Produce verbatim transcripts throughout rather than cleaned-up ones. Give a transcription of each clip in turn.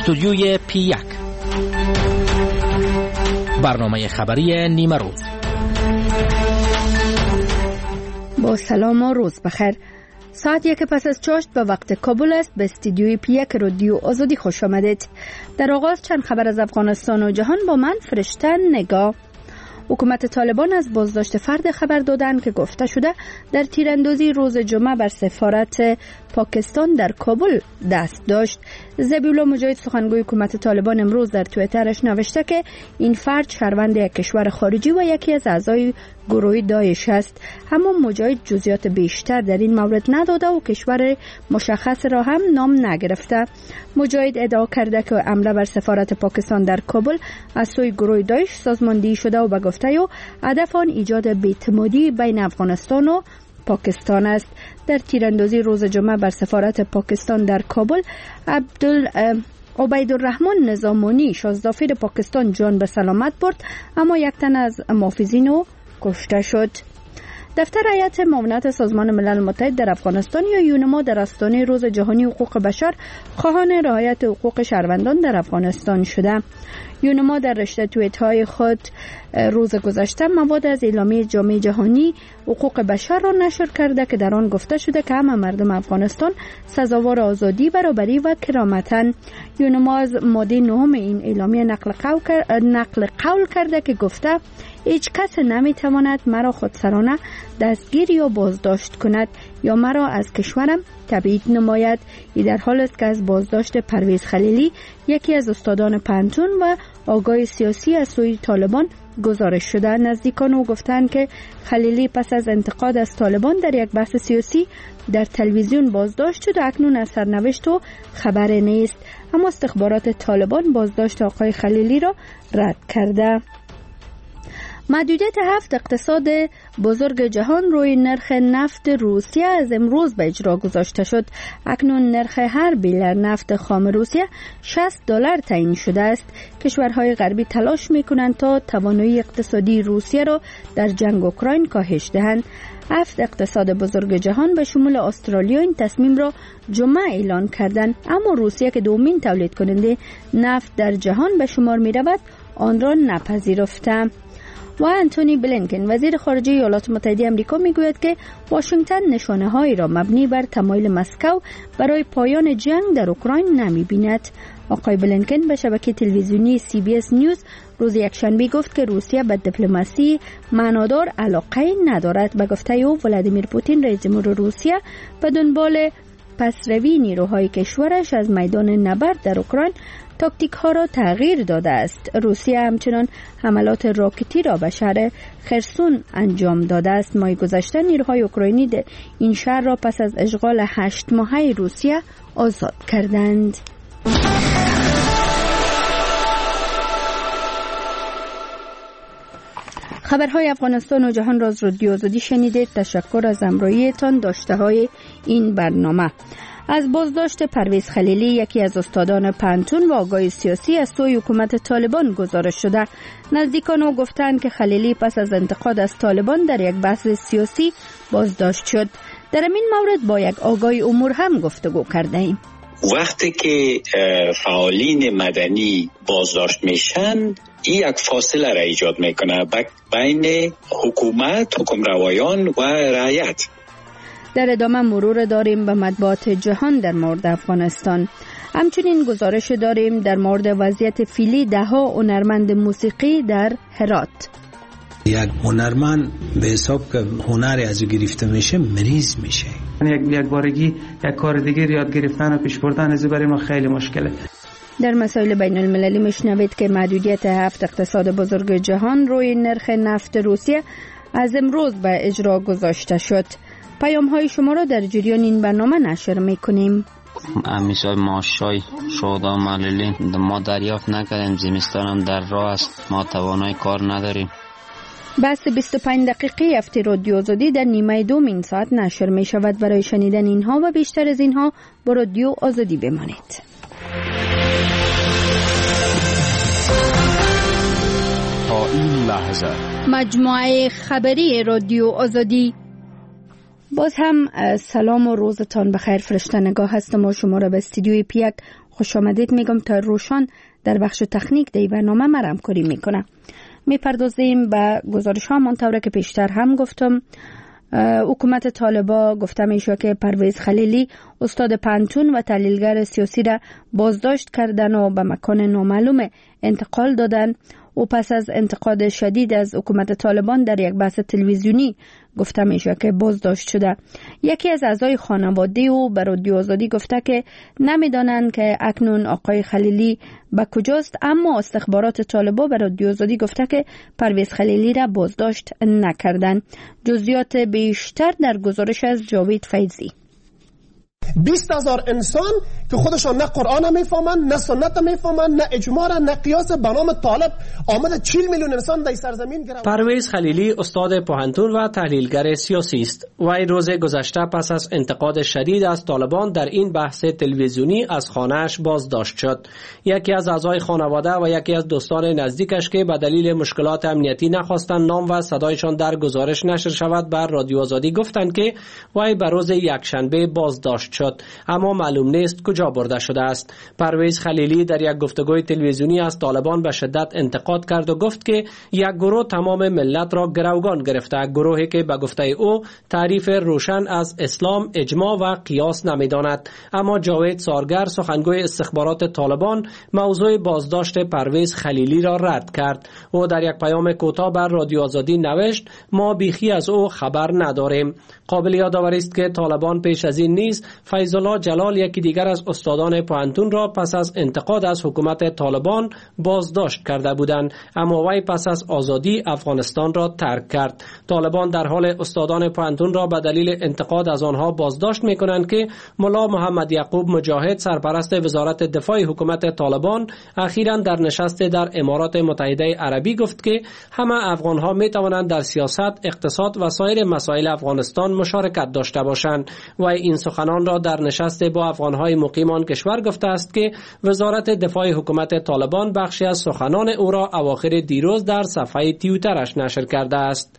استودیوی پی یک، برنامه خبری نیمه روز. با سلام و روز بخیر. ساعت یک پس از چاشت به وقت کابل است. به استودیوی پی یک رادیو آزادی خوش آمدید. در آغاز چند خبر از افغانستان و جهان با من فرشته نگاه. حکومت طالبان از بازداشت فرد خبر دادند که گفته شده در تیراندازی روز جمعه بر سفارت پاکستان در کابل دست داشت. ذبیح الله مجاهد سخنگوی حکومت طالبان امروز در توییترش نوشته که این فرد شهروند یک کشور خارجی و یکی از اعضای گروه داعش است. اما مجاهد جزئیات بیشتر در این مورد نداده و کشور مشخص را هم نام نگرفته. مجاهد ادعا کرده که حمله بر سفارت پاکستان در کابل از سوی گروه داعش سازماندهی شده و به گفته او هدف آن ایجاد بی‌اعتمادی بین افغانستان و پاکستان است. در تیراندازی روز جمعه بر سفارت پاکستان در کابل عبدال عبیدالرحمن نظامانی شازدافیر پاکستان جان به سلامت برد، اما یک تن از محافظین او کشته شد. دفتر هیئت معاونت سازمان ملل متحد در افغانستان یا یونما در آستانه روز جهانی حقوق بشر خواهان رعایت حقوق شهروندان در افغانستان شده. یونما در رشته توییت‌های خود روز گذشته مواد از اعلامیه جامعه جهانی حقوق بشر را نشر کرده که در آن گفته شده که همه مردم افغانستان سزاوار آزادی، برابری و کرامتند. یونما از ماده نهم این اعلامیه نقل قول, نقل قول کرده که گفته هیچ کس نمیتواند مرا خودسرانه دستگیر یا بازداشت کند یا مرا از کشورم تبعید نماید. این در حال است که از بازداشت پرویز خلیلی، یکی از استادان پانتون و آگاه سیاسی از سوی طالبان گزارش شده. نزدیکان او گفتند که خلیلی پس از انتقاد از طالبان در یک بحث سیاسی در تلویزیون بازداشت شد و اکنون از سرنوشت و خبر نیست، اما استخبارات طالبان بازداشت آقای خلیلی را رد کرده. محدودیت هفت اقتصاد بزرگ جهان روی نرخ نفت روسیه از امروز به اجرا گذاشته شد. اکنون نرخ هر بیلر نفت خام روسیه شصت دلار تعیین شده است. کشورهای غربی تلاش می‌کنند تا توانایی اقتصادی روسیه را در جنگ اوکراین کاهش دهند. هفت اقتصاد بزرگ جهان به شمول استرالیا این تصمیم را جمعه اعلان کردند، اما روسیه که دومین تولید کننده نفت در جهان به شمار می‌رود آن را نپذیرفته. و انتونی بلینکن وزیر خارجه ایالات متحده آمریکا میگوید که واشنگتن نشانه‌هایی را مبنی بر تمایل مسکو برای پایان جنگ در اوکراین نمی‌بیند. آقای بلینکن به شبکه تلویزیونی سی بی اس نیوز روز یکشنبه گفت که روسیه به دیپلماسی معنادار علاقه ندارد. به گفته او ولادیمیر پوتین رئیس جمهور روسیه به دنبال پسروی نیروهای کشورش از میدان نبرد در اوکراین تاکتیک ها را تغییر داده است. روسیه همچنان حملات راکتی را به شهر خرسون انجام داده است. ماه گذشته نیروهای اوکراینی این شهر را پس از اشغال هشت ماهه روسیه آزاد کردند. خبرهای افغانستان و جهان را از رادیو آزادی شنیدید. تشکر از همراهیتان. داشته های این برنامه: از بازداشت پرویز خلیلی، یکی از استادان پانتون و آگاه سیاسی از سوی حکومت طالبان گزارش شده. نزدیکان او گفتند که خلیلی پس از انتقاد از طالبان در یک بحث سیاسی بازداشت شد. در این مورد با یک آگاه امور هم گفتگو کرده ایم. وقتی که فعالین مدنی بازداشت میشن، این یک فاصله را ایجاد میکنه بین حکومت، حکمروایان و رعیت. در ادامه مرور داریم به مطبوعات جهان در مورد افغانستان. همچنین گزارش داریم در مورد وضعیت فعلی ده‌ها هنرمند موسیقی در هرات. یک هنرمند به حساب که هنری از او گرفته میشه مریض میشه. یک یک بارگی یک کار دیگه یاد گرفتن و پیش بردن از برای ما خیلی مشکله. در مسائل بین المللی میشنوید که محدودیت هفت اقتصاد بزرگ جهان روی نرخ نفت روسیه از امروز به اجرا گذاشته شد. پیام های شما را در جریان این برنامه نشر میکنیم. همیشه ماشای شودا مللی ما دریافت نکردیم. زمستان هم در راه است، ما توانای کار نداریم. بحث بیست و پنج دقیقه هفته رادیو آزادی در نیمه دوم این ساعت نشر می شود. برای شنیدن اینها و بیشتر از اینها با رادیو آزادی بمانید. تا این لحظه مجموعه خبری رادیو آزادی. باز هم سلام و روزتان بخیر. فرشته نگاه هستم و شما را به استودیوی پی یک خوش آمدید میگم تا روشان در بخش تکنیک دی برنامه ما همکاری میکنه. میپردازیم به گزارش ها منطوره که پیشتر هم گفتم. حکومت طالبا گفته میشه که پرویز خلیلی استاد پانتون و تحلیلگر سیاسی را بازداشت کردن و به مکان نامعلوم انتقال دادن و پس از انتقاد شدید از حکومت طالبان در یک بحث تلویزیونی گفته میشه که بازداشت شده. یکی از اعضای خانواده او به رادیو آزادی گفته که نمیدانند که اکنون آقای خلیلی به کجاست، اما استخبارات طالبا به رادیو آزادی گفته که پرویز خلیلی را بازداشت نکردند. جزئیات بیشتر در گزارش از جاوید فیضی. بیست هزار انسان که خودشان نه قرآن میفهمن، نه سنت میفهمن، نه اجماع، نه قیاس، به نام طالب آمده چهل میلیون انسان در سرزمین گرفت. پرویز خلیلی استاد پوهنتون و تحلیلگر سیاسی است. وی روز گذشته پس از انتقاد شدید از طالبان در این بحث تلویزیونی از خانه‌اش بازداشت شد. یکی از اعضای خانواده و یکی از دوستان نزدیکش که به دلیل مشکلات امنیتی نخواستند نام و صدایشان در گزارش نشر شود بر رادیو آزادی گفتند که وی به روز یکشنبه بازداشت شد، اما معلوم نیست کجا برده شده است. پرویز خلیلی در یک گفتگوی تلویزیونی از طالبان به شدت انتقاد کرد و گفت که یک گروه تمام ملت را گروگان گرفته، گروهی که به گفته او تعریف روشن از اسلام، اجماع و قیاس نمیداند. اما جاوید سارگر سخنگوی استخبارات طالبان موضوع بازداشت پرویز خلیلی را رد کرد. او در یک پیام کوتاه بر رادیو آزادی نوشت: ما بیخی از او خبر نداریم. قابل یادآوری است که طالبان پیش از این نیز فیض‌الله جلال یکی دیگر از استادان پوهنتون را پس از انتقاد از حکومت طالبان بازداشت کرده بودند، اما وی پس از آزادی افغانستان را ترک کرد. طالبان در حال استادان پوهنتون را به دلیل انتقاد از آنها بازداشت می‌کنند که ملا محمد یعقوب مجاهد سرپرست وزارت دفاع حکومت طالبان اخیراً در نشست در امارات متحده عربی گفت که همه افغان‌ها می‌توانند در سیاست، اقتصاد و سایر مسائل افغانستان مشارکت داشته باشند. و این سخنان را در نشست با افغان‌های مقیم آن کشور گفته است که وزارت دفاع حکومت طالبان بخشی از سخنان او را اواخر دیروز در صفحه توییترش نشر کرده است.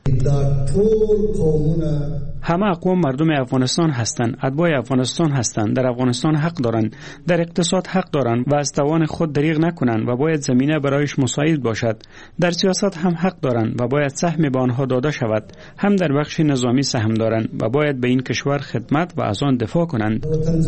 همه اقوام مردم افغانستان هستند، اتباع افغانستان هستند، در افغانستان حق دارند، در اقتصاد حق دارند و از توان خود دریغ نکنند و باید زمینه برایش مساعد باشد. در سیاست هم حق دارند و باید سهم به آنها داده شود. هم در بخش نظامی سهم دارند و باید به این کشور خدمت و از آن دفاع کنند.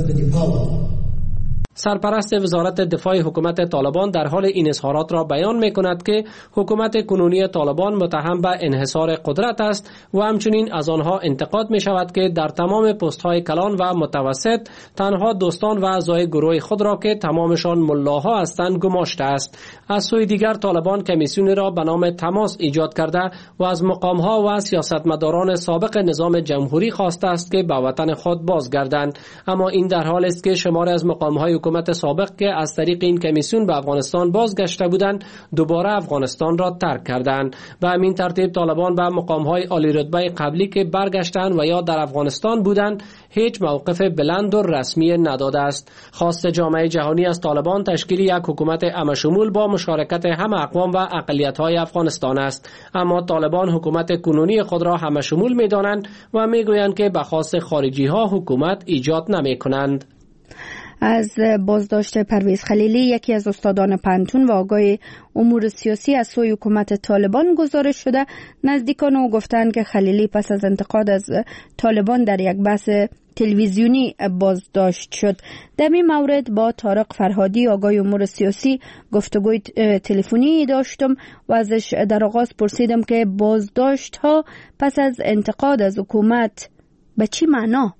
سرپرست وزارت دفاع حکومت طالبان در حال این اظهارات را بیان می کند که حکومت کنونی طالبان متهم به انحصار قدرت است و همچنین از آنها انتقاد می شود که در تمام پست های کلان و متوسط تنها دوستان و اعضای گروه خود را که تمامشان ملاها هستند گماشته است. از سوی دیگر طالبان کمیسیونی را به نام تماس ایجاد کرده و از مقام ها و سیاستمداران سابق نظام جمهوری خواسته است که به وطن خود بازگردند، اما این در حال است که شماری از مقام های حکومت سابق که از طریق این کمیسیون به افغانستان بازگشته بودند دوباره افغانستان را ترک کردند. به همین ترتیب طالبان به مقام‌های عالی رتبه قبلی که برگشتند و یا در افغانستان بودند هیچ موقف بلند و رسمی نداده است. خواست جامعه جهانی از طالبان تشکیل یک حکومت عام‌شمول با مشارکت همه اقوام و اقلیت‌های افغانستان است، اما طالبان حکومت کنونی خود را همه‌شمول می‌دانند و می‌گویند که به خواست خارجی‌ها حکومت ایجاد نمی‌کنند. از بازداشت پرویز خلیلی یکی از استادان پانتون و آگاه امور سیاسی از سوی حکومت طالبان گزارش شده. نزدیکان او گفتند که خلیلی پس از انتقاد از طالبان در یک بحث تلویزیونی بازداشت شد. در این مورد با طارق فرهادی آگاه امور سیاسی گفتگوی تلفنی داشتم و ازش در آغاز پرسیدم که بازداشت ها پس از انتقاد از حکومت به چی معنا؟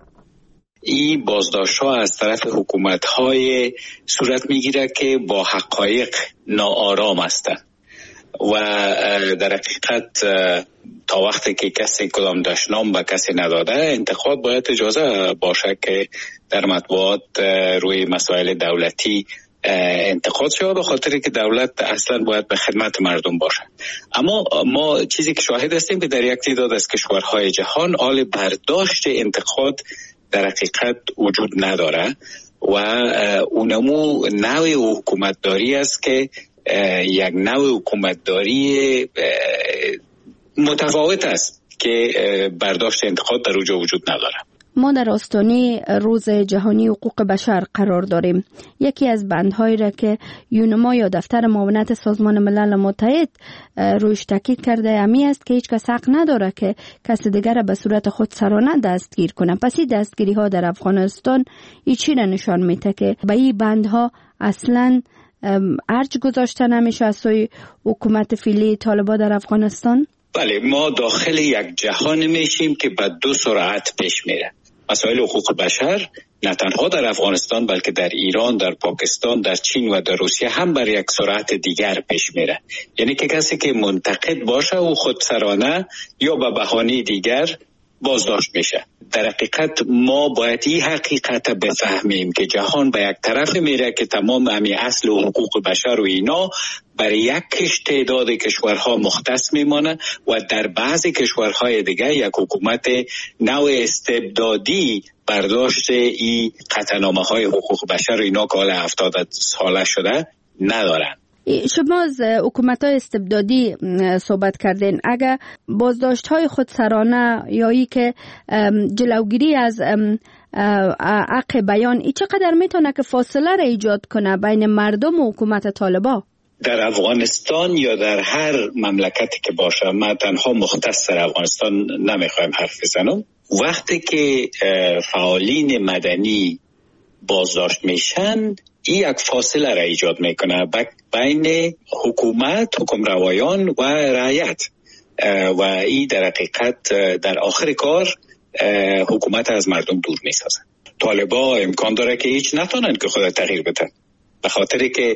این بازداشت ها از طرف حکومت های صورت میگیره که با حقایق ناآرام هستند و در حقیقت تا وقتی که کسی کدام دشنام به کسی نداده انتقاد باید اجازه باشه که در مطبوعات روی مسائل دولتی انتقاد شده، به خاطر که دولت اصلا باید به خدمت مردم باشه. اما ما چیزی که شاهد هستیم که در یک تعداد از کشورهای جهان حال برداشت انتقاد در حقیقت وجود نداره و اونمو نوع حکومتداری است که یک نوع حکومتداری متفاوت است که برداشت انتقاد در اونجا وجود نداره. ما در آستانه روز جهانی حقوق بشر قرار داریم. یکی از بندهایی را که یونما یا دفتر معاونت سازمان ملل متحد رویش تاکید کرده امی است که هیچ کس حق نداره که کس دیگر را به صورت خود سرانه دستگیر کنه. پس این دستگیری ها در افغانستان این چی را نشان میده که به این بندها اصلا ارج گذاشته نمیشه از سوی حکومت فعلی طالبان در افغانستان؟ بله، ما داخل یک جهان میشیم که به دو سرعت پیش میره. مسائل حقوق بشر نه تنها در افغانستان بلکه در ایران، در پاکستان، در چین و در روسیه هم بر یک سرعت دیگر پیش میره. یعنی که کسی که منتقد باشه او خودسرانه یا به بهانه دیگر بازداشت میشه. در حقیقت ما باید این حقیقت بفهمیم که جهان به یک طرف میره که تمام امی اصل و حقوق بشر و اینا برای یک کش تعداد کشورها مختص میمانه و در بعضی کشورهای دیگه یک حکومت نوع استبدادی برداشت این قطعنامه های حقوق بشر و اینا که حالا هفتاد ساله شده ندارن. شما از حکومت های استبدادی صحبت کردین. اگر بازداشت های خودسرانه یا ای که جلوگیری از حق بیان ای چقدر میتونه که فاصله را ایجاد کنه بین مردم و حکومت طالبان؟ در افغانستان یا در هر مملکتی که باشه، من تنها مختص در افغانستان نمیخوایم حرف بزنم، وقتی که فعالین مدنی بازداشت میشن این یک فاصله را ایجاد میکنه بین حکومت، حکمروایان و رعیت و این در حقیقت در آخر کار حکومت از مردم دور میسازه. طالبا امکان داره که هیچ نتونن که خود تغییر بدن، به خاطر که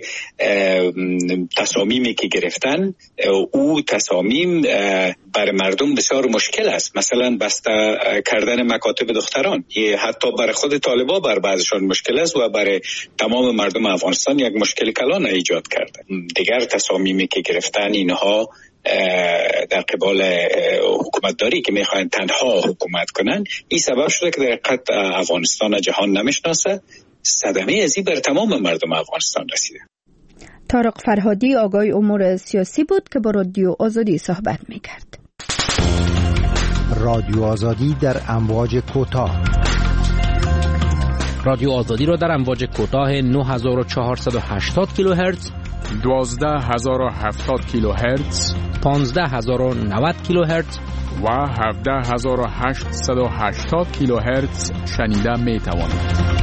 تصامیمی که گرفتن او تصامیم برای مردم بسیار مشکل است. مثلا بسته کردن مکاتب دختران، یه حتی برای خود طالبا بر بعضشان مشکل است و برای تمام مردم افغانستان یک مشکل کلان ایجاد کرده. دیگر تصامیمی که گرفتن اینها در قبال حکومتداری که میخواین تنها حکومت کنن، این سبب شده که در حقیقت افغانستان جهان نمیشناسه. صدمه ازی بر تمام مردم افغانستان رسیده. طارق فرهادی آگاه امور سیاسی بود که با رادیو آزادی صحبت میکرد. رادیو آزادی در امواج کوتاه. رادیو آزادی را در امواج کوتاه نه هزار و چهارصد و هشتاد کیلوهرتز، دوازده هزار و هفتاد کیلوهرتز، پانزده هزار و نود کیلوهرتز و هفده هزار و هشتصد و هشتاد کیلوهرتز شنیده می توانید.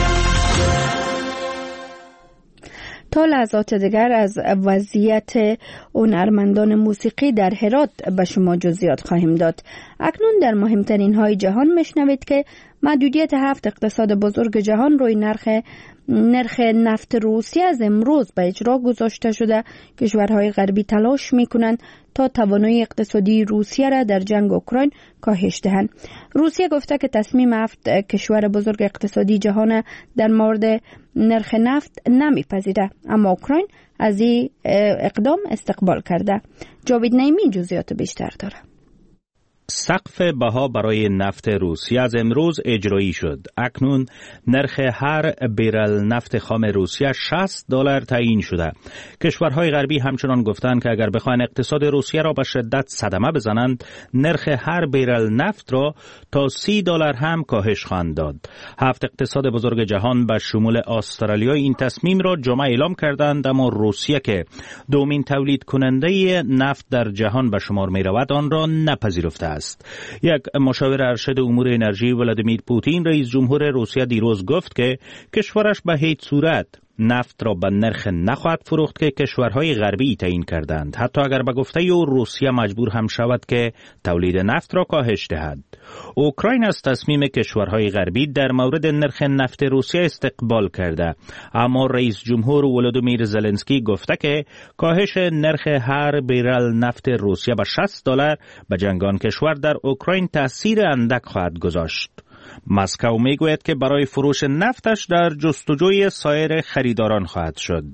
تا لحظات دیگر از وضعیت هنرمندان موسیقی در هرات به شما جزئیات خواهیم داد. اکنون در مهمترین های جهان میشنوید که محدودیت هفت اقتصاد بزرگ جهان روی نرخ نرخ نفت روسیه از امروز به اجرا گذاشته شده. کشورهای غربی تلاش میکنند تا توانایی اقتصادی روسیه را در جنگ اوکراین کاهش دهند. روسیه گفته که تصمیم هفت کشور بزرگ اقتصادی جهان در مورد نرخ نفت نمیپذیره، اما اوکراین از این اقدام استقبال کرده. جاوید نعیمی جزئیات بیشتر داره. سقف بها برای نفت روسیه از امروز اجرایی شد. اکنون نرخ هر بیرل نفت خام روسیه شصت دلار تعیین شده. کشورهای غربی همچنان گفتند که اگر بخواهند اقتصاد روسیه را به شدت صدمه بزنند، نرخ هر بیرل نفت را تا سی دلار هم کاهش خواهند داد. هفت اقتصاد بزرگ جهان به شمول استرالیا این تصمیم را جمعه اعلام کردند، اما روسیه که دومین تولید کننده نفت در جهان به شمار می رود آن را نپذیرفته است. یک مشاور ارشد امور انرژی ولادیمیر پوتین رئیس جمهور روسیه دیروز گفت که کشورش به هیچ صورت نفت را به نرخ نخواهد فروخت که کشورهای غربی تعیین کردند، حتی اگر به گفته او روسیه مجبور هم شود که تولید نفت را کاهش دهد. اوکراین از تصمیم کشورهای غربی در مورد نرخ نفت روسیه استقبال کرده، اما رئیس جمهور ولادیمیر زلنسکی گفته که کاهش نرخ هر بیرل نفت روسیه به شصت دلار به جنگ آن کشور در اوکراین تأثیر اندک خواهد گذاشت. مسکو میگوید که برای فروش نفتش در جستجوی سایر خریداران خواهد شد.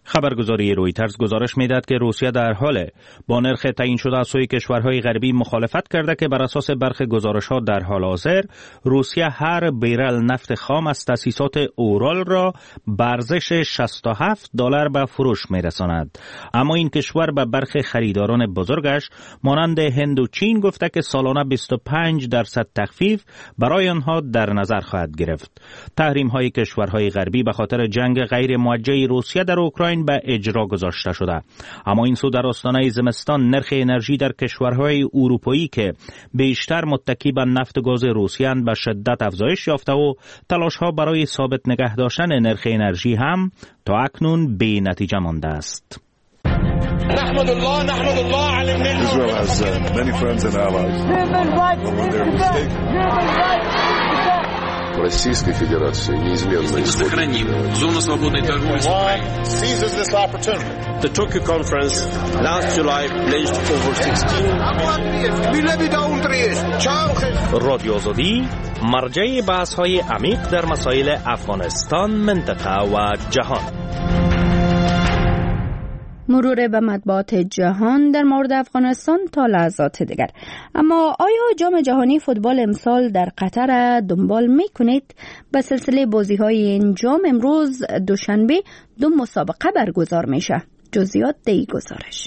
خبرگزاری رویترز گزارش میداد که روسیه در حال با نرخ تعیین شده از سوی کشورهای غربی مخالفت کرده که بر اساس برخی گزارش‌ها در حال حاضر روسیه هر بیرل نفت خام از تأسیسات اورال را به ارزش شصت و هفت دلار به فروش میرساند. اما این کشور به برخی خریداران بزرگش مانند هند و چین گفته که سالانه بیست و پنج درصد تخفیف برای آنها در نظر خواهد گرفت. تحریم‌های کشورهای غربی به خاطر جنگ غیر موجه روسیه در اوکراین به اجرا گذاشته شده. اما این سو در آستانه زمستان نرخ انرژی در کشورهای اروپایی که بیشتر متکی به نفت و گاز روسیه به شدت افزایش یافته و تلاش‌ها برای ثابت نگه داشتن نرخ انرژی هم تا اکنون بی نتیجه مانده است. نحمد الله نحمد الله على النعمة. Israel has uh, many friends and allies. But when they're mistaken. Российской Федерации неизменно сохраним зону свободной торговли. Seizes this opportunity. The Tokyo conference last July pledged over sixteen. رادیو آزادی مرجع بحث‌های عمیق در مسائل افغانستان، منطقه و جهان. مرور به مطبوعات جهان در مورد افغانستان تا لحظات دیگر. اما آیا جام جهانی فوتبال امسال در قطر دنبال می کنید؟ به سلسله بازی های این جام امروز دوشنبه دو مسابقه برگزار میشه. جزئیات دی گزارش.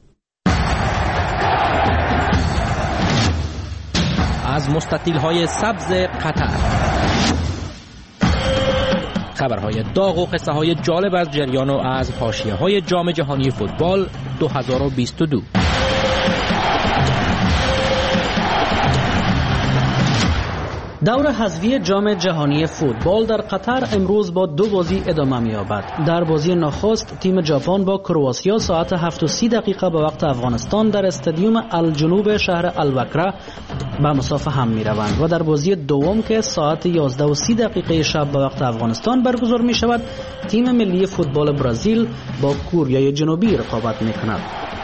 از مستطیل های سبز قطر خبرهای داغ و قصه های جالب از جریان و از حاشیه های جام جهانی فوتبال دو هزار و بیست و دو. دور حذفی جام جهانی فوتبال در قطر امروز با دو بازی ادامه می‌یابد. در بازی نخست تیم ژاپن با کرواتیا ساعت هفت و سی دقیقه به وقت افغانستان در استادیوم الجنوب شهر الوکره به مسافه هم می‌روند و در بازی دوم که ساعت یازده و سی دقیقه شب به وقت افغانستان برگزار می‌شود تیم ملی فوتبال برزیل با کره جنوبی رقابت می‌کند.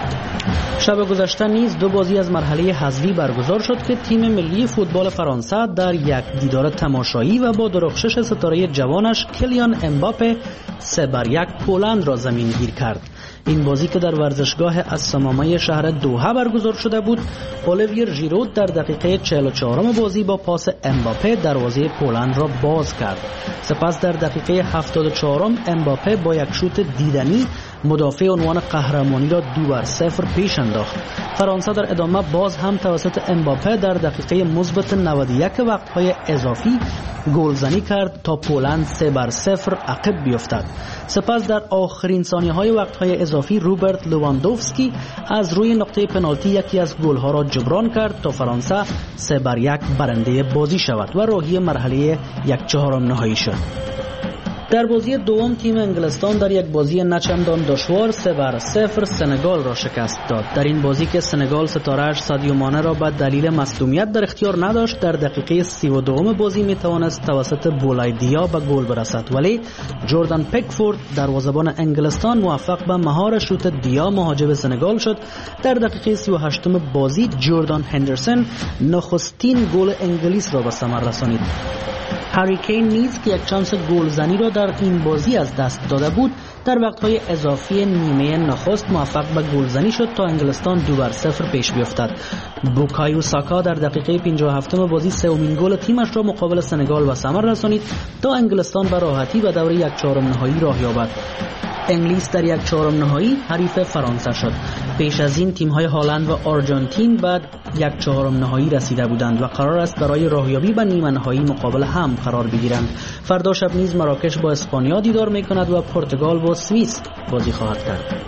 شب گذشته نیز دو بازی از مرحله حذفی برگزار شد که تیم ملی فوتبال فرانسه در یک دیدار تماشایی و با درخشش ستاره جوانش کلیان امباپه سه بر یک پولند را زمین گیر کرد. این بازی که در ورزشگاه السمامه شهر دوحه برگزار شده بود، الیویر ژیرود در دقیقه چهل و چهار بازی با پاس امباپه دروازه پولند را باز کرد. سپس در دقیقه هفتاد و چهار امباپه با یک شوت دیدنی مدافع عنوان قهرمانی را دو بر صفر پیش انداخت. فرانسه در ادامه باز هم توسط امباپه در دقیقه مثبت نود و یک وقت‌های اضافی گلزنی کرد تا پولند سه بر صفر عقب بیفتد. سپس در آخرین ثانیه‌های وقت‌های اضافی روبرت لواندوفسکی از روی نقطه پنالتی یکی از گل‌ها را جبران کرد تا فرانسه سه بر یک برنده بازی شود و راهی مرحله یک چهارم نهایی شد. در بازی دوم تیم انگلستان در یک بازی نچندان دشوار سه بر صفر سنگال را شکست داد. در این بازی که سنگال ستاره‌اش سادیو مانه را به دلیل مصدومیت در اختیار نداشت، در دقیقه سی و دو بازی می توانست توسط بولای دیا به گل برسد، ولی جردن پیکفورد دروازه‌بان انگلستان موفق به مهار شوت دیا مهاجم سنگال شد. در دقیقه سی و هشت بازی جردان هندرسون نخستین گل انگلیس را به ثمر رسانید. هری کین نیز که یک چانس گلزنی را در این بازی از دست داده بود، در وقت‌های اضافی نیمه نخست موفق به گلزنی شد تا انگلستان دو بر صفر پیش بیفتد. بوکایو ساکا در دقیقه پنجاه و هفت بازی سومین گل تیمش را مقابل سنگال به ثمر رسانید تا انگلستان به راحتی به دور یک چهارم نهایی راه یابد. انگلیس در یک چهارم نهایی حریف فرانسه شد. پیش از این تیم‌های هلند و آرژانتین بعد یک چهارم نهایی رسیده بودند و قرار است برای راهیابی به نیمه نهایی مقابل هم قرار بگیرند. فردا شب نیز مراکش با اسپانیا دیدار می‌کند و پرتغال با سوئیس بازی خواهد کرد.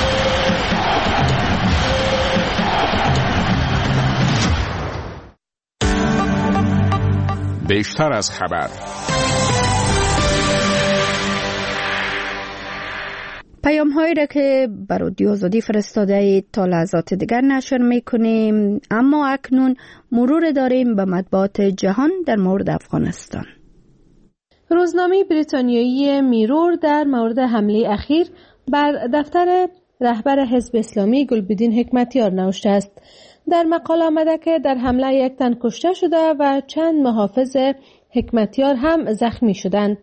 بیشتر از خبر. پیام هایی را که بر رادیو آزادی فرستاده اید تا لحظات دیگر نشر میکنیم، اما اکنون مرور داریم به مطبوعات جهان در مورد افغانستان. روزنامه بریتانیایی میرور در مورد حمله اخیر بر دفتر رهبر حزب اسلامی گلبدین حکمتیار نوشته است. در مقاله آمده که در حمله یک تن کشته شده و چند محافظ حکمتیار هم زخمی شدند.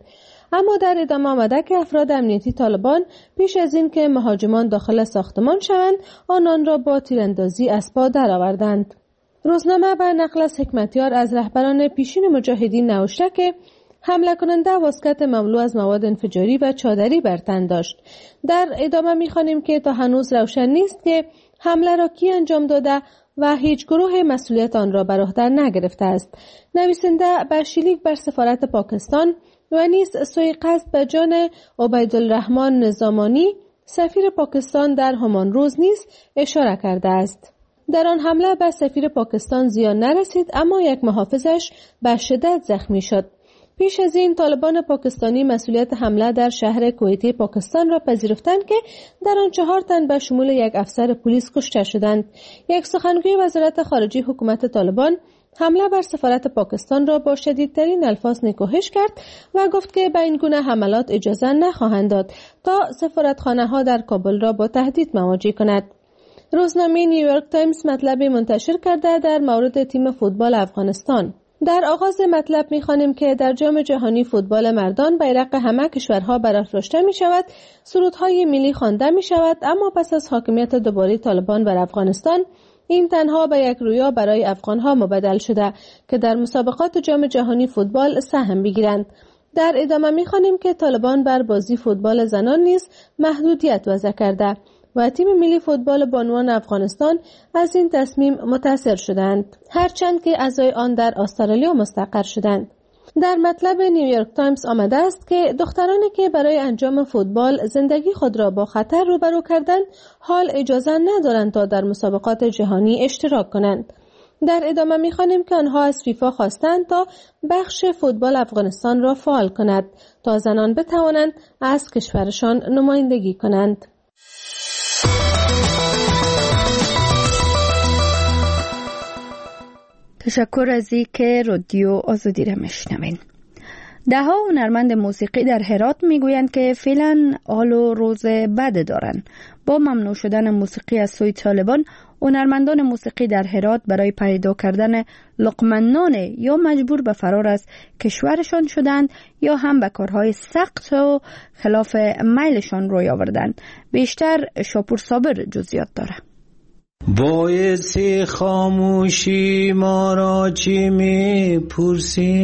اما در ادامه آمده که افراد امنیتی طالبان پیش از این که مهاجمان داخل ساختمان شوند آنان را با تیراندازی از پا درآوردند. روزنامه بر نقل از حکمتیار از رهبران پیشین مجاهدین نوشته که حمله کننده واسکت مملو از مواد انفجاری و چادری بر تن داشت. در ادامه می‌خوانیم که تا هنوز روشن نیست که حمله را کی انجام داده و هیچ گروه مسئولیت آن را بر عهده نگرفته است. نویسنده بر شلیک بر سفارت پاکستان و نیز سوء قصد به جان عبیدالرحمن نظامانی سفیر پاکستان در همان روز نیز اشاره کرده است. در آن حمله به سفیر پاکستان زیان نرسید اما یک محافظش به شدت زخمی شد. پیش از این طالبان پاکستانی مسئولیت حمله در شهر کویتی پاکستان را پذیرفتند که در آن چهار تن به شمول یک افسر پلیس کشته شدند. یک سخنگوی وزارت خارجه حکومت طالبان حمله بر سفارت پاکستان را با شدیدترین الفاظ نکوهش کرد و گفت که به این گونه حملات اجازه نخواهند داد تا سفارتخانه ها در کابل را با تهدید مواجه کند. روزنامه نیویورک تایمز مطلبی منتشر کرده در مورد تیم فوتبال افغانستان. در آغاز مطلب می‌خوانیم که در جام جهانی فوتبال مردان بیرق همه کشورها برافراشته می‌شود، سرودهای ملی خوانده می‌شود، اما پس از حاکمیت دوباره طالبان بر افغانستان این تنها به یک رویا برای افغانها مبدل شده که در مسابقات جام جهانی فوتبال سهم بگیرند. در ادامه می‌خوانیم که طالبان بر بازی فوتبال زنان نیز محدودیت وضع کرده و تیم ملی فوتبال بانوان افغانستان از این تصمیم متاثر شدند، هرچند که اعضای آن در استرالیا مستقر شدند. در مطلب نیویورک تایمز آمده است که دخترانی که برای انجام فوتبال زندگی خود را با خطر روبرو کردند، حال اجازه ندارند تا در مسابقات جهانی اشتراک کنند. در ادامه می‌خوانیم که آنها از فیفا خواستند تا بخش فوتبال افغانستان را فعال کند تا زنان بتوانند از کشورشان نمایندگی کنند. تشکر از این که رادیو آزادی را میشنوین. ده ها هنرمند موسیقی در هرات میگویند که فعلا حال و روز بد دارند. با ممنوع شدن موسیقی از سوی طالبان، هنرمندان موسیقی در هرات برای پیدا کردن لقمه نان یا مجبور به فرار از کشورشان شدند یا هم به کارهای سخت و خلاف میلشان روی آوردند. بیشتر شاپور صابر جزئیات داره. باعث خاموشی ما را چی می پرسی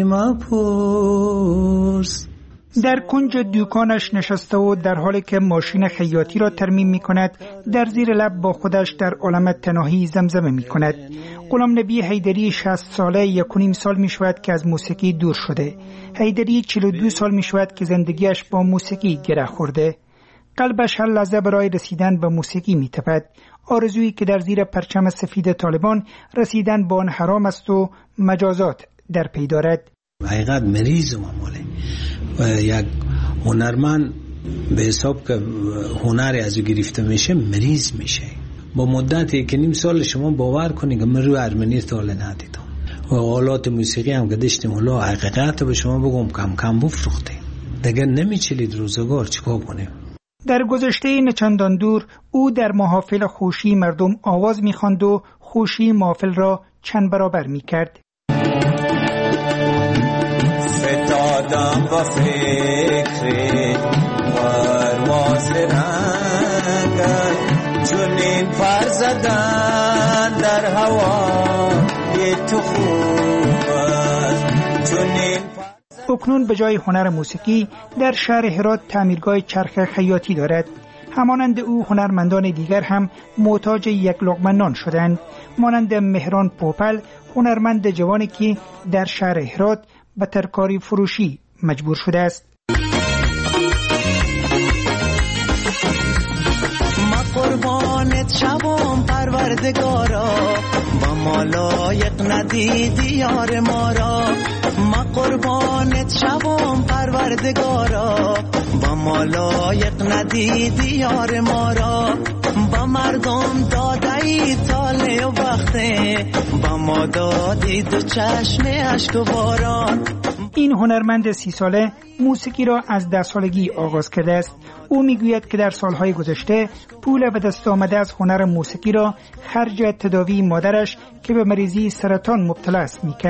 مپرس. در کنج دوکانش نشسته و در حالی که ماشین خیاطی را ترمیم می کند، در زیر لب با خودش در عالم تنهایی زمزمه می کند. غلام نبی حیدری شصت ساله یک و نیم سال می شود که از موسیقی دور شده. حیدری چهل و دو سال می شود که زندگیش با موسیقی گره خورده. قلبش هر لحظه برای رسیدن به موسیقی می تپد. آرزویی که در زیر پرچم سفید طالبان رسیدن با آن حرام است و مجازات در پی دارد. حقیقت مریض معموله و یک هنرمند به حساب که هنری از او گرفته میشه مریض میشه. با مدت یک نیم سال شما باور کنید که من روی ارمنی تاله ندیدم و آلات موسیقی هم که داشتیم اولا حقیقت به شما بگم کم کم بفروخته دیگه نمیچلید روزگار چیکار کنیم. در گذشته نه چندان دور او در محافل خوشی مردم آواز می‌خواند و خوشی محافل را چند برابر می‌کرد. فتادم با فکر پرواز رنگت چونین پر زدن در هوا تو خوب است چونین. اکنون به جای هنر موسیقی در شهر هرات تعمیرگاه چرخ خیاطی دارد. همانند او هنرمندان دیگر هم محتاج یک لقمه نان شدند، مانند مهران پوپل، هنرمند جوانی که در شهر هرات به ترکاری فروشی مجبور شده است. ما قربانت شبم پروردگارا، با ما لایق ندیدی یار ما را. ما قربانت شبم پروردگارا، با ما لایق ندیدی یار ما را. با مردم دادی تاله و بخته، با ما دادی دو چشم اشک و باران. این هنرمند سی ساله موسیقی را از ده سالگی آغاز کرده است. او میگوید که در سالهای گذشته پول به دست آمده از هنر موسیقی را خرج تداوی مادرش که به مریضی سرطان مبتلا است میکرد.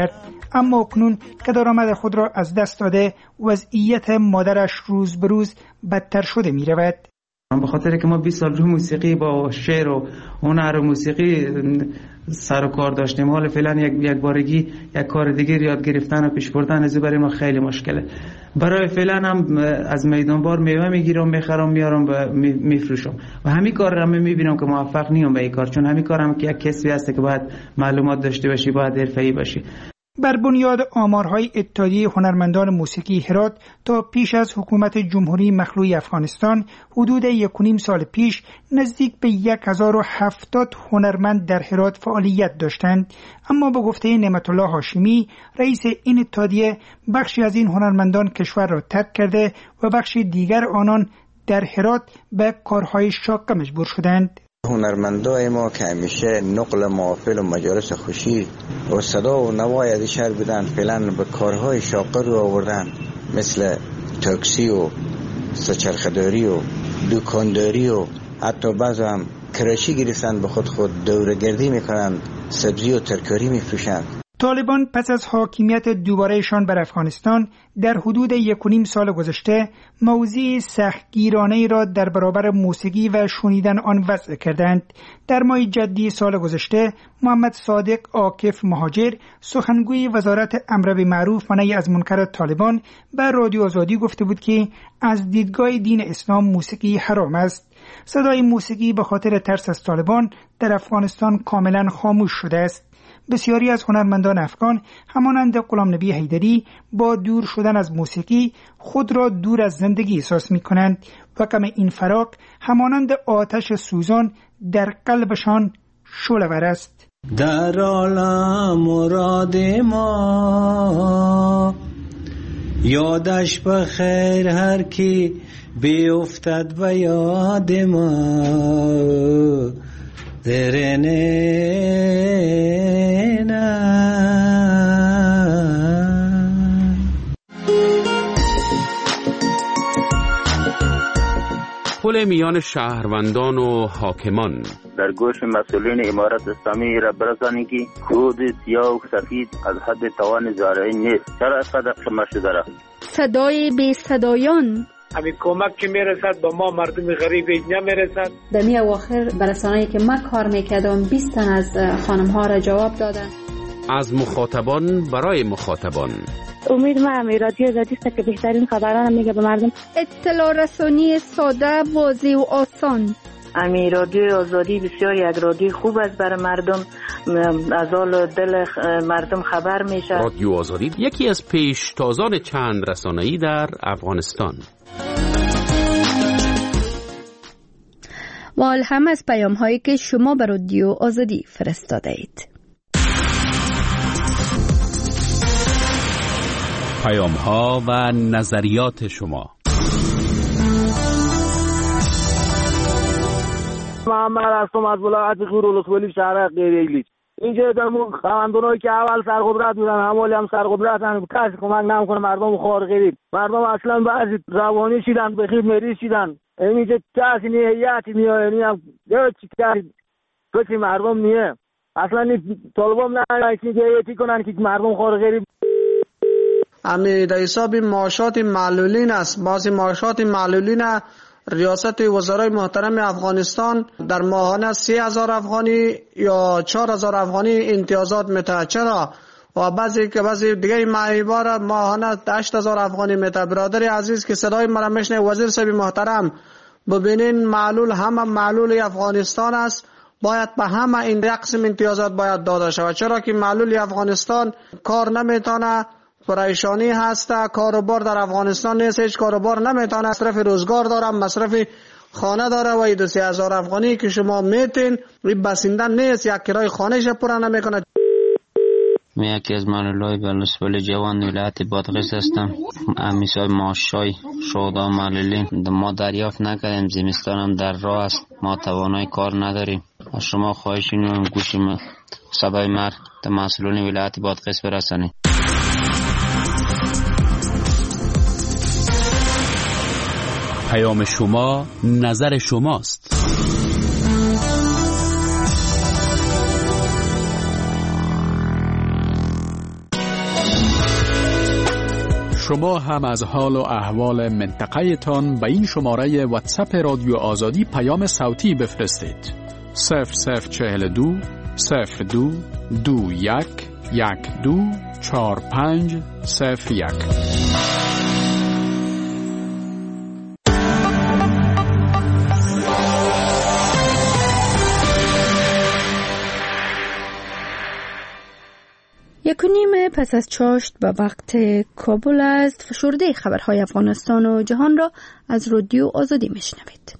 اما اکنون که درآمد خود را از دست داده وضعیت مادرش روز به روز بدتر شده می رود. به خاطر که ما بیست سال رو موسیقی با شعر و هنر و موسیقی سر و کار داشتیم، حالا فعلا یک یک بارگی یک کار دیگه یاد گرفتن و پیش بردن از برای ما خیلی مشکله. برای فعلا هم از میدان بار میوه میگیرم، میخرم، میارم و میفروشم و همین کار رو میبینم که موفق نیم به این کار، چون همین کار هم که یک کسبی هست که باید معلومات داشته باشی، باید حرفه‌ای باشی. بر بنیاد آمارهای اتحادیه هنرمندان موسیقی هرات تا پیش از حکومت جمهوری مخلوع افغانستان حدود یک و نیم سال پیش نزدیک به یک هزار و هفتاد هنرمند در هرات فعالیت داشتند، اما به گفته نعمت الله هاشمی رئیس این اتحادیه بخشی از این هنرمندان کشور را ترک کرده و بخش دیگر آنان در هرات به کارهای شاق مجبور شدند. هنرمندای ما که همیشه نقل محافل و مجالس خوشی و صدا و نوای از شهر بودن فعلا به کارهای شاقه رو آوردن، مثل تاکسی و سچرخداری و دکانداری و حتی بعض هم کراشی گرفتن، به خود خود دوره‌گردی میکنن، سبزی و ترکاری میفروشن. طالبان پس از حاکمیت دوبارهشان بر افغانستان در حدود یک و نیم سال گذشته موضوع سختگیرانه‌ای را در برابر موسیقی و شنیدن آن وضع کردند. در ماه جدی سال گذشته محمد صادق عاکف مهاجر سخنگوی وزارت امر بالمعروف و نهی از منکر طالبان به رادیو آزادی گفته بود که از دیدگاه دین اسلام موسیقی حرام است. صدای موسیقی به خاطر ترس از طالبان در افغانستان کاملا خاموش شده است. بسیاری از هنرمندان افغان همانند غلام نبی حیدری با دور شدن از موسیقی خود را دور از زندگی احساس می کنند و غم این فراق همانند آتش سوزان در قلبشان شعله‌ور است. در عالم مراد ما یادش بخیر هر کی بیفتد و یاد ما درنه پل میان شهروندان و حاکمان. در گوش مسئولین امارت اسلامی را برسانی که خود سیاه و سفید از حد توان زارعی نیست. چرا اینقدر خمه شده را؟ صدای بی صدایان. همین کمک که میرسد با ما مردم غریب نمیرسد. در می اواخر برسانه‌ای که من کار میکردم بیست تن از خانم ها را جواب دادن. از مخاطبان برای مخاطبان. امید ما هم رادیو آزادی است که بهترین خبران میگه به مردم. اطلاع رسانی ساده، واضح و آسان. امی رادیو آزادی بسیار یک رادیو خوب است برای مردم، از حال دل مردم خبر میشه. رادیو آزادی یکی از پیشتازان چند رسانه‌ای در افغانستان. و هم از پیام هایی که شما به رادیو آزادی فرستاده اید. پیام ها و نظریات شما. محمد هستم از ولایت غور ولسوالی شهر غیریلی. اینجا دمون خواندونایی که اول سرقدرت بودن همالی هم سرقدرتن، کسی کمک نمیکنه مردم خوار غریب. مردم اصلا بعضی روانی شدن، بخیر مری شدن. اینجا کسی نیه هیئتی میاد، یعنی هم هیچ کسی کسی مردم نیه. اصلا این طالبان نه که هیئتی کنن که مردم خوار غریب. امی در حساب معاشات معلولین است. بعضی معاشات معلولین ریاست وزرای محترم افغانستان در ماهانه سی هزار افغانی یا چهار هزار افغانی امتیازات میده. چرا؟ و بعضی که بعضی دیگه معیبار ماهانه هشت هزار افغانی میده. برادر عزیز که صدای مرا میشنه، وزیر صاحب محترم ببینین معلول همه معلول افغانستان است، باید به همه این قسم امتیازات باید داده شود. چرا که معلول افغانستان کار نمیتونه، پریشانی هست، کاروبار در افغانستان نیست، هیچ کاروبار نمیتونه، مصرف روزگار داره، مصرف خانه داره و دو سه هزار افغانی که شما میتین این بسیندن نیست، یک کرای خانهش پورا نمیکنه. من یکی از معلولای ولسوالی جوان ولایت بادغیس هستم. امیسای ماشای شودا معلولین ما دریافت نکردیم، زمستان هم در راه است، ما توانای کار نداریم. از شما خواهش اینو گوش صدای مرد در مسئولین ولایت بادغیس برسانید. پیام شما نظر شماست. شما هم از حال و احوال منطقه تان به این شماره واتساپ رادیو آزادی پیام صوتی بفرستید. صفر صفر چهل دو صفر دو دو یک یک دو چهار پنج صفر یک. یک و نیم پس از چاشت به وقت کابل است. فشرده خبرهای افغانستان و جهان را از رادیو آزادی میشنوید.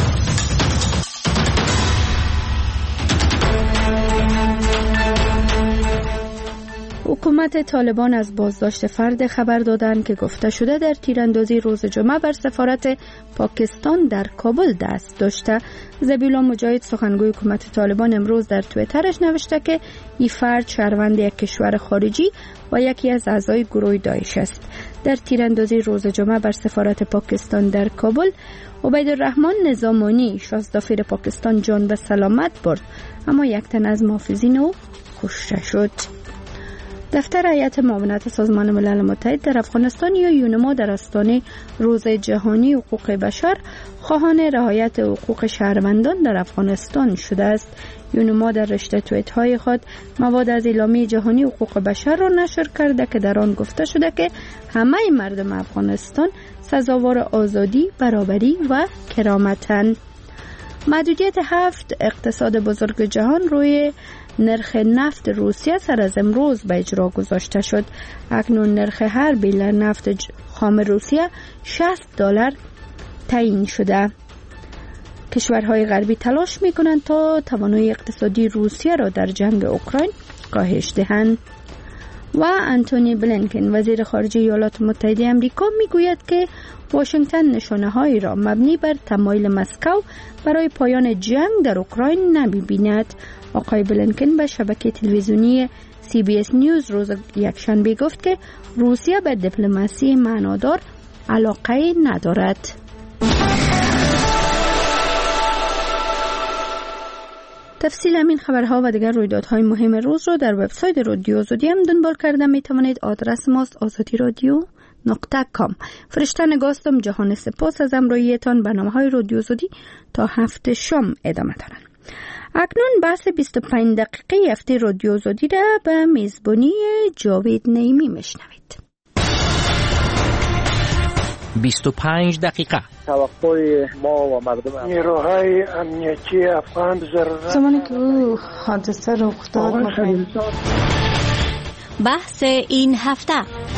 حکومت طالبان از بازداشت فرد خبر دادند که گفته شده در تیراندازی روز جمعه بر سفارت پاکستان در کابل دست داشته. ذبیحالله مجاهد سخنگوی حکومت طالبان امروز در توییترش نوشته که این فرد شهروند یک کشور خارجی و یکی از اعضای گروه داعش است. در تیراندازی روز جمعه بر سفارت پاکستان در کابل عبیدالرحمن نظامانی شازدافیر پاکستان جان به سلامت برد، اما یک تن از محافظین او کشته شد. دفتر هیئت معاونت سازمان ملل متحد در افغانستان یا یونما در آستانه روز جهانی حقوق بشر خواهان رعایت حقوق شهروندان در افغانستان شده است. یونما در رشته توییت‌های خود مواد از اعلامیه جهانی حقوق بشر را نشر کرده که در آن گفته شده که همه مردم افغانستان سزاوار آزادی، برابری و کرامتند. محدودیت هفت اقتصاد بزرگ جهان روی نرخ نفت روسیه سر از امروز به اجرا گذاشته شد. اکنون نرخ هر بیلر نفت خام روسیه شصت دلار تعیین شده. کشورهای غربی تلاش می‌کنند تا توانایی اقتصادی روسیه را در جنگ اوکراین کاهش دهند. و آنتونی بلینکن وزیر خارجه ایالات متحده آمریکا میگوید که واشنگتن نشانه‌هایی را مبنی بر تمایل مسکو برای پایان جنگ در اوکراین نمی‌بیند. آقای بلینکن به شبکه تلویزیونی سی بی اس نیوز روز یکشنبه گفت که روسیه به دیپلماسی معنادار علاقه ندارد. تفصیل همین خبرها و دیگر رویدادهای مهم روز را در وبسایت رادیو آزادی هم دنبال کرده می توانید. آدرس ماست آزادی رادیو نقطه کام. فرشته نگاستم. جهان سپاس از همراهیتان. برنامه‌های رادیو آزادی تا هفت شام ادامه دارند. اکنون بحث بیست و پنج دقیقه هفته رادیو آزادی را به میزبانی جاوید نعیمی میشنوید. بیست و پنج دقیقه. توقع ما و مردم نیروهای امنیتی افغان ضرورت زمانی که او حادثه رخ داد. بحث این هفته.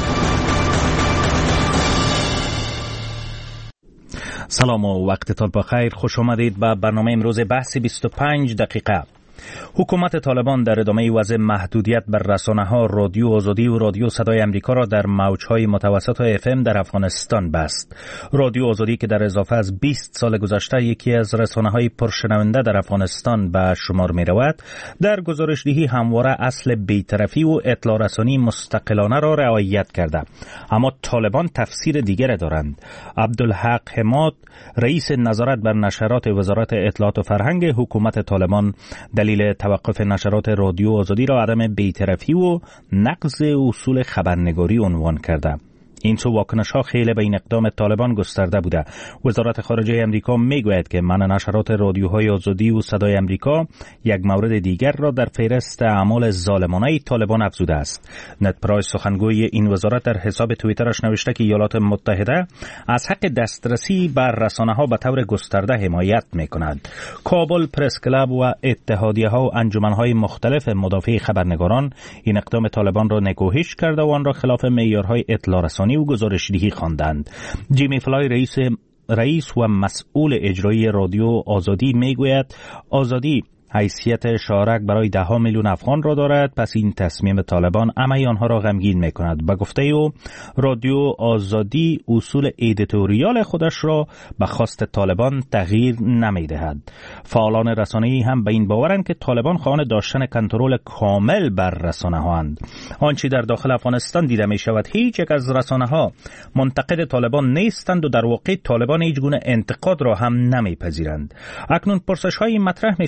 سلام و وقتتان بخیر. خوش آمدید به برنامه امروز بحث بیست و پنج دقیقه. حکومت طالبان در ادامه وضع محدودیت بر رسانه‌ها رادیو آزادی و رادیو صدای امریکا را در موج‌های متوسط و اف ام در افغانستان بست. رادیو آزادی که در اضافه از بیست سال گذشته یکی از رسانه‌های پرشنونده در افغانستان به شمار می‌رود، در گزارش‌دهی همواره اصل بی‌طرفی و اطلاع رسانی مستقلانه را رعایت کرده. اما طالبان تفسیر دیگر دارند. عبدالحق حماد، رئیس نظارت بر نشرات وزارت اطلاعات و فرهنگ حکومت طالبان، دلیل توقف نشرات رادیو آزادی را عدم بی‌طرفی و نقض اصول خبرنگاری عنوان کرده. این سو واکنش ها خیلی به این اقدام طالبان گسترده بوده. وزارت خارجه امریکا میگوید که منع نشرات رادیوهای آزادی و صدای امریکا یک مورد دیگر را در فهرست اعمال ظالمانه طالبان افزوده است. نت پرایس سخنگوی این وزارت در حساب توییترش نوشته که ایالات متحده از حق دسترسی بر رسانه‌ها به طور گسترده حمایت می‌کند. کابل پرس کلاب و اتحادیه‌ها و انجمن‌های مختلف مدافع خبرنگاران این اقدام طالبان را نکوهش کرده و آن را خلاف معیارهای اطلاع رسانی و گزارش‌دهی خواندند. جیمی فلای رئیس رئیس و مسئول اجرایی رادیو آزادی میگوید آزادی حیثیت شارک برای ده ها میلیون افغان را دارد، پس این تصمیم طالبان عمه آنها را غمگین میکند. به گفته او رادیو آزادی اصول ایدیتوریال خودش را به خواست طالبان تغییر نمیدهد. فعالان رسانه‌ای هم به این باورند که طالبان خواهان داشتن کنترل کامل بر رسانه ها اند. آنچه در داخل افغانستان دیده می شود هیچ یک از رسانه ها منتقد طالبان نیستند و در واقع طالبان هیچ گونه انتقاد را هم نمیپذیرند. اکنون پرسش های مطرح می شوند که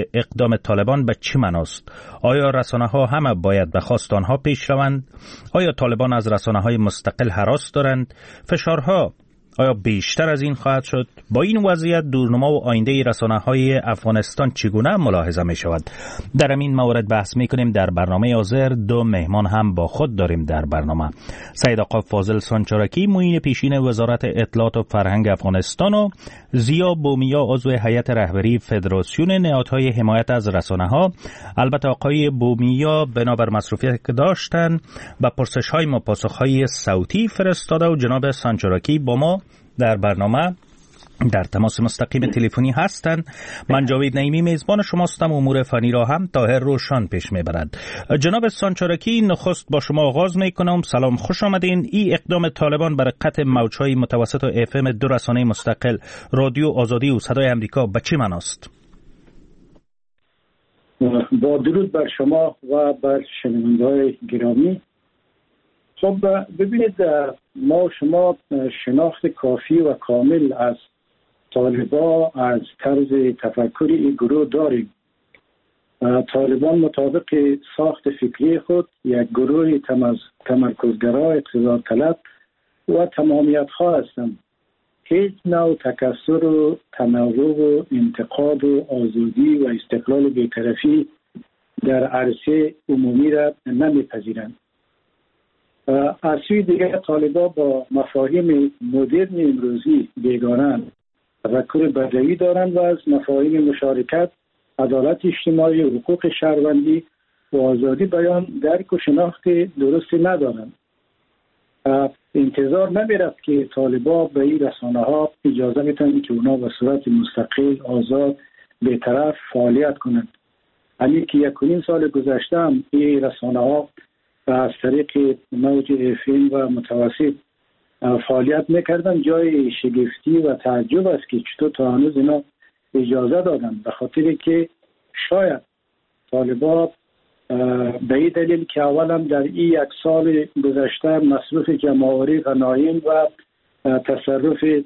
اقدام طالبان به چه معناست؟ آیا رسانه ها همه باید به خواست آنها پیش روند؟ آیا طالبان از رسانه های مستقل هراس دارند؟ فشارها آیا بیشتر از این خواهد شد؟ با این وضعیت دورنما و آینده رسانه‌های افغانستان چگونه ملاحظه می شود؟ در این مورد بحث می کنیم. در برنامه حاضر دو مهمان هم با خود داریم در برنامه. سید آقا فاضل سانچارکی، معین پیشین وزارت اطلاعات و فرهنگ افغانستان، و زیا بومیا، عضو هیئت رهبری فدراسیون نهادهای حمایت از رسانه‌ها. البته آقای بومیا بنابر مصروفیت که داشتن و پرسش‌های ما پاسخ‌های صوتی فرستاده و جناب سانچارکی با ما در برنامه در تماس مستقیم تلفنی هستند. من جاوید نعیمی میزبان شماستم. امور فنی را هم طاهر روشان پیش میبرد. جناب سانچارکی، نخست با شما آغاز میکنم. سلام، خوش آمدین. این اقدام طالبان برای قطع موجهای متوسط و اف ام دو رسانه مستقل رادیو آزادی و صدای امریکا به چه معناست؟ با درود بر شما و بر شنونده‌های گرامی. خب ببینید، ما شما شناخت کافی و کامل از طالبان، از طرز تفکر این گروه داریم. طالبان مطابق ساخت فکری خود یک گروه تمرکزگرا، اقتدار طلب و تمامیت خواه هستند. هیچ نوع تکثر و تنوع و انتقاد و آزادی و استقلال بی‌طرفی در عرصه عمومی را نمیپذیرند. از سوی دیگر طالبان با مفاهیم مدرن امروزی بیگانند، تفکر بدوی دارند و از مفاهیم مشارکت، عدالت اجتماعی، حقوق شهروندی و آزادی بیان درک و شناخت درستی ندارند. انتظار نمیرفت که طالبان به این رسانه ها اجازه میتونند که اونا به صورت مستقل، آزاد، بی‌طرف فعالیت کنند. همین که یک و نیم سال گذشته هم این رسانه ها از طریق موج اف ام و متوسط فعالیت میکردن. جای شگفتی و تعجب است که چطور تا هنوز اینا اجازه دادن، به خاطر که شاید طالبان به این دلیل که اولا در این یک سال گذشته مصرف جماهیری غنایم و تصرف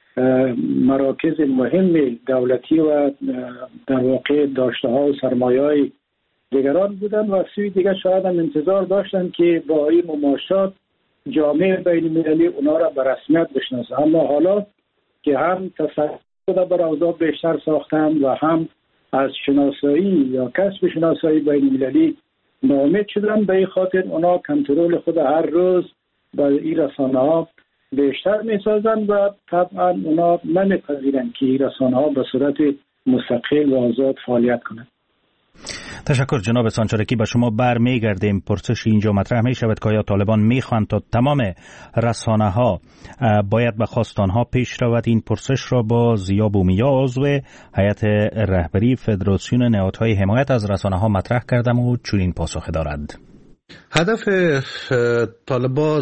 مراکز مهم دولتی و در واقع داشته ها و سرمایه های دیگران بودن و سوی دیگر شاید هم انتظار داشتن که با این مماشات جامعه بین المللی اونا را به رسمیت بشناسه. اما حالا که هم تصرف بر اوضاع بیشتر ساختن و هم از شناسایی یا کسب شناسایی بین المللی ناامید شدن، به این خاطر اونا کنترل خود هر روز با این رسانه ها بیشتر میسازن و طبعا اونا نمیپذیرن که این رسانه ها به صورت مستقل و آزاد فعالیت کنند. تشکر جناب سانچارکی. به شما بر میگردیم. پرسش اینجا مطرح می شود که آیا طالبان میخواند تا تمام رسانه ها باید به خواست آنها پیش رود؟ این پرسش را با زیا بومیا، عضو هیئت رهبری فدراسیون نهادهای حمایت از رسانه ها مطرح کردم و چنین پاسخ دارد. هدف طالبان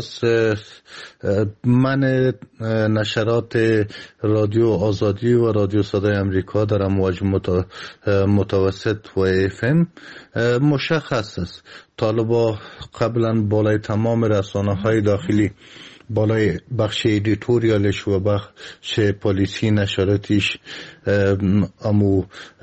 من نشرات رادیو آزادی و رادیو صدای امریکا در امواج متوسط و اف ام مشخص است. طالبان قبلا بالای تمام رسانه های داخلی، بالای بخش ایدیتوریالش و بخش پالیسی نشراتیش امو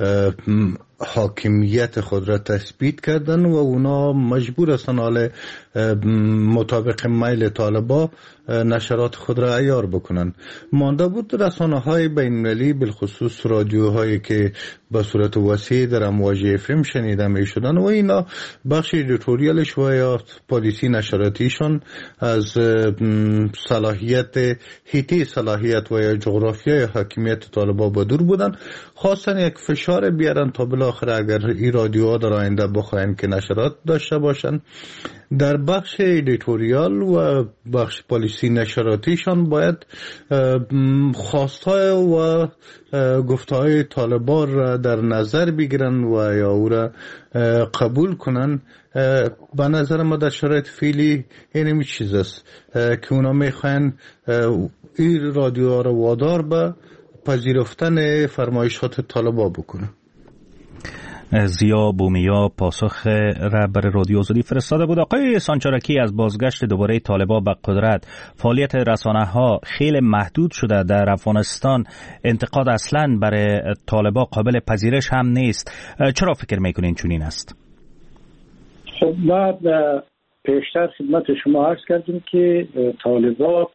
حاکمیت خود را تثبیت کردن و اونا مجبور هستن حال مطابق میل طالبان نشرات خود را عیار بکنن. مانده بود رسانه های بین المللی، بالخصوص رادیوهایی که به صورت وسیع در امواج اف ام شنیده می شدن و اینا بخش ایدیتوریالش و یا پالیسی نشراتیشان از صلاحیت هیتی صلاحیت و یا جغرافیای حاکمیت طالبان بدور بودن. خواستن یک فشار بیارن تا بالاخره اگر این رادیوها در آینده بخواین که نشرات داشته باشن، در بخش ایدیتوریال و بخش پالیسی نشراتیشان باید خواستهای و گفتهای طالبان را در نظر بگیرن و یا او را قبول کنن. به نظر ما در شرایط فعلی اینمی چیز است که اونا میخواین این رادیوها را وادار به پذیرفتن فرمایشات طالبان بکنن. زیا بومیا پاسخ رهبر رادیو آزادی فرستاده بود. آقای سانچارکی، از بازگشت دوباره طالبان به قدرت فعالیت رسانه‌ها خیلی محدود شده در افغانستان. انتقاد اصلاً برای طالبان قابل پذیرش هم نیست. چرا فکر میکنین چنین است؟ خب ما پیشتر خدمت شما عرض کردیم که طالبان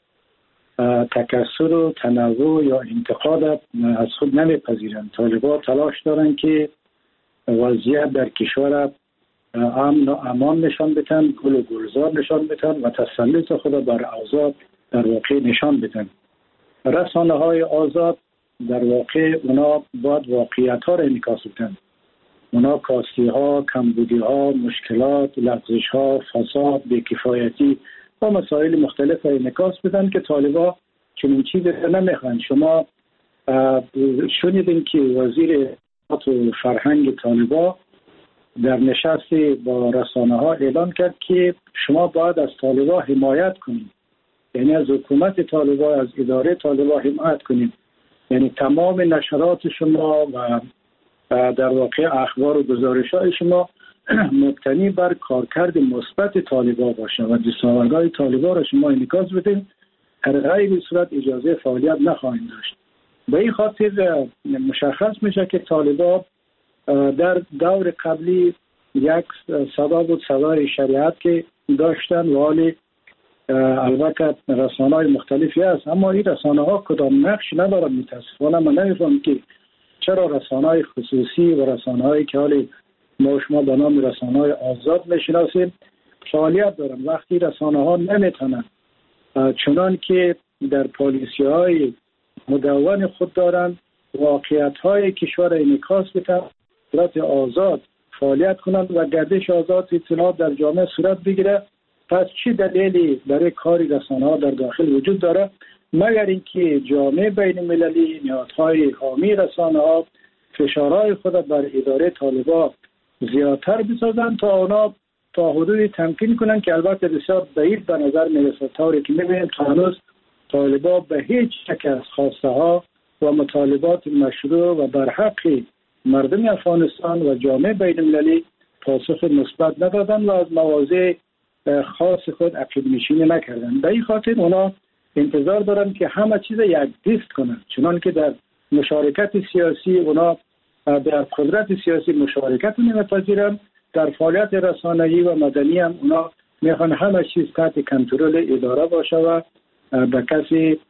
تکثر و تنوع یا انتقاد از خود نمیپذیرند. طالبان تلاش دارند که وضعیت در کشور امن و امان نشان بدن، گل و گلزار نشان بدن و تسلط خود بر آزاد در واقع نشان بدن. رسانه های آزاد در واقع اونا باید واقعیت ها را انعکاس بدن. اونا کاستی ها، کمبودی ها، مشکلات، لغزش ها، فساد، بی‌کفایتی و مسائل مختلف را انعکاس بدن که طالبان چنین چیزی نمیخوان. شما شنیدین که وزیر و فرهنگ طالبان در نشست با رسانه ها اعلان کرد که شما باید از طالبان حمایت کنید، یعنی از حکومت طالبان، از اداره طالبان حمایت کنید. یعنی تمام نشرات شما و در واقع اخبار و گزارش های شما مبتنی بر کارکرد مثبت طالبان باشه و دستاوردهای طالبان را شما انعکاس بدین. در غیر صورت اجازه فعالیت نخواهید داشت. به این خاطر مشخص میشه که طالبان در دور قبلی یک صدا بود، صدای شریعت که داشتن و حالی البته رسانه های مختلفی هست، اما این رسانه ها کدام نقش ندارن. متاسفانه من نمیفهم که چرا رسانه های خصوصی و رسانه هایی که حالی ما شما به نام رسانه های آزاد میشناسیم فعالیت دارن، وقتی رسانه ها نمیتونن چنان که در پالیسی های مدون خود دارند واقعیت های کشور انعکاس بدن، صورت آزاد فعالیت کنند و گردش آزاد اطلاعات در جامعه صورت بگیره. پس چی دلیلی برای کاری رسانه ها در داخل وجود داره مگر اینکه جامعه بین المللی، نهادهای حامی رسانه ها فشارهای خود بر اداره طالبان زیادتر بسازن تا اونا تا حدودی تمکین کنن که البته بسیار بعید به نظر میرسه. طوری که میبینیم تا هنوز طالبان به هیچ یک از خواسته ها و مطالبات مشروع و برحق مردم افغانستان و جامعه بین المللی پاسخ مثبت ندادن و از مواضع خاص خود عقب نشینی نکردن. به این خاطر اونا انتظار دارن که همه چیز یک دست کنن، چنان که در مشارکت سیاسی اونا در قدرت سیاسی مشارکت نمیپذیرن، در فعالیت رسانه‌ای و مدنی هم اونا میخوان همه چیز تحت کنترل اداره باشه و به کسی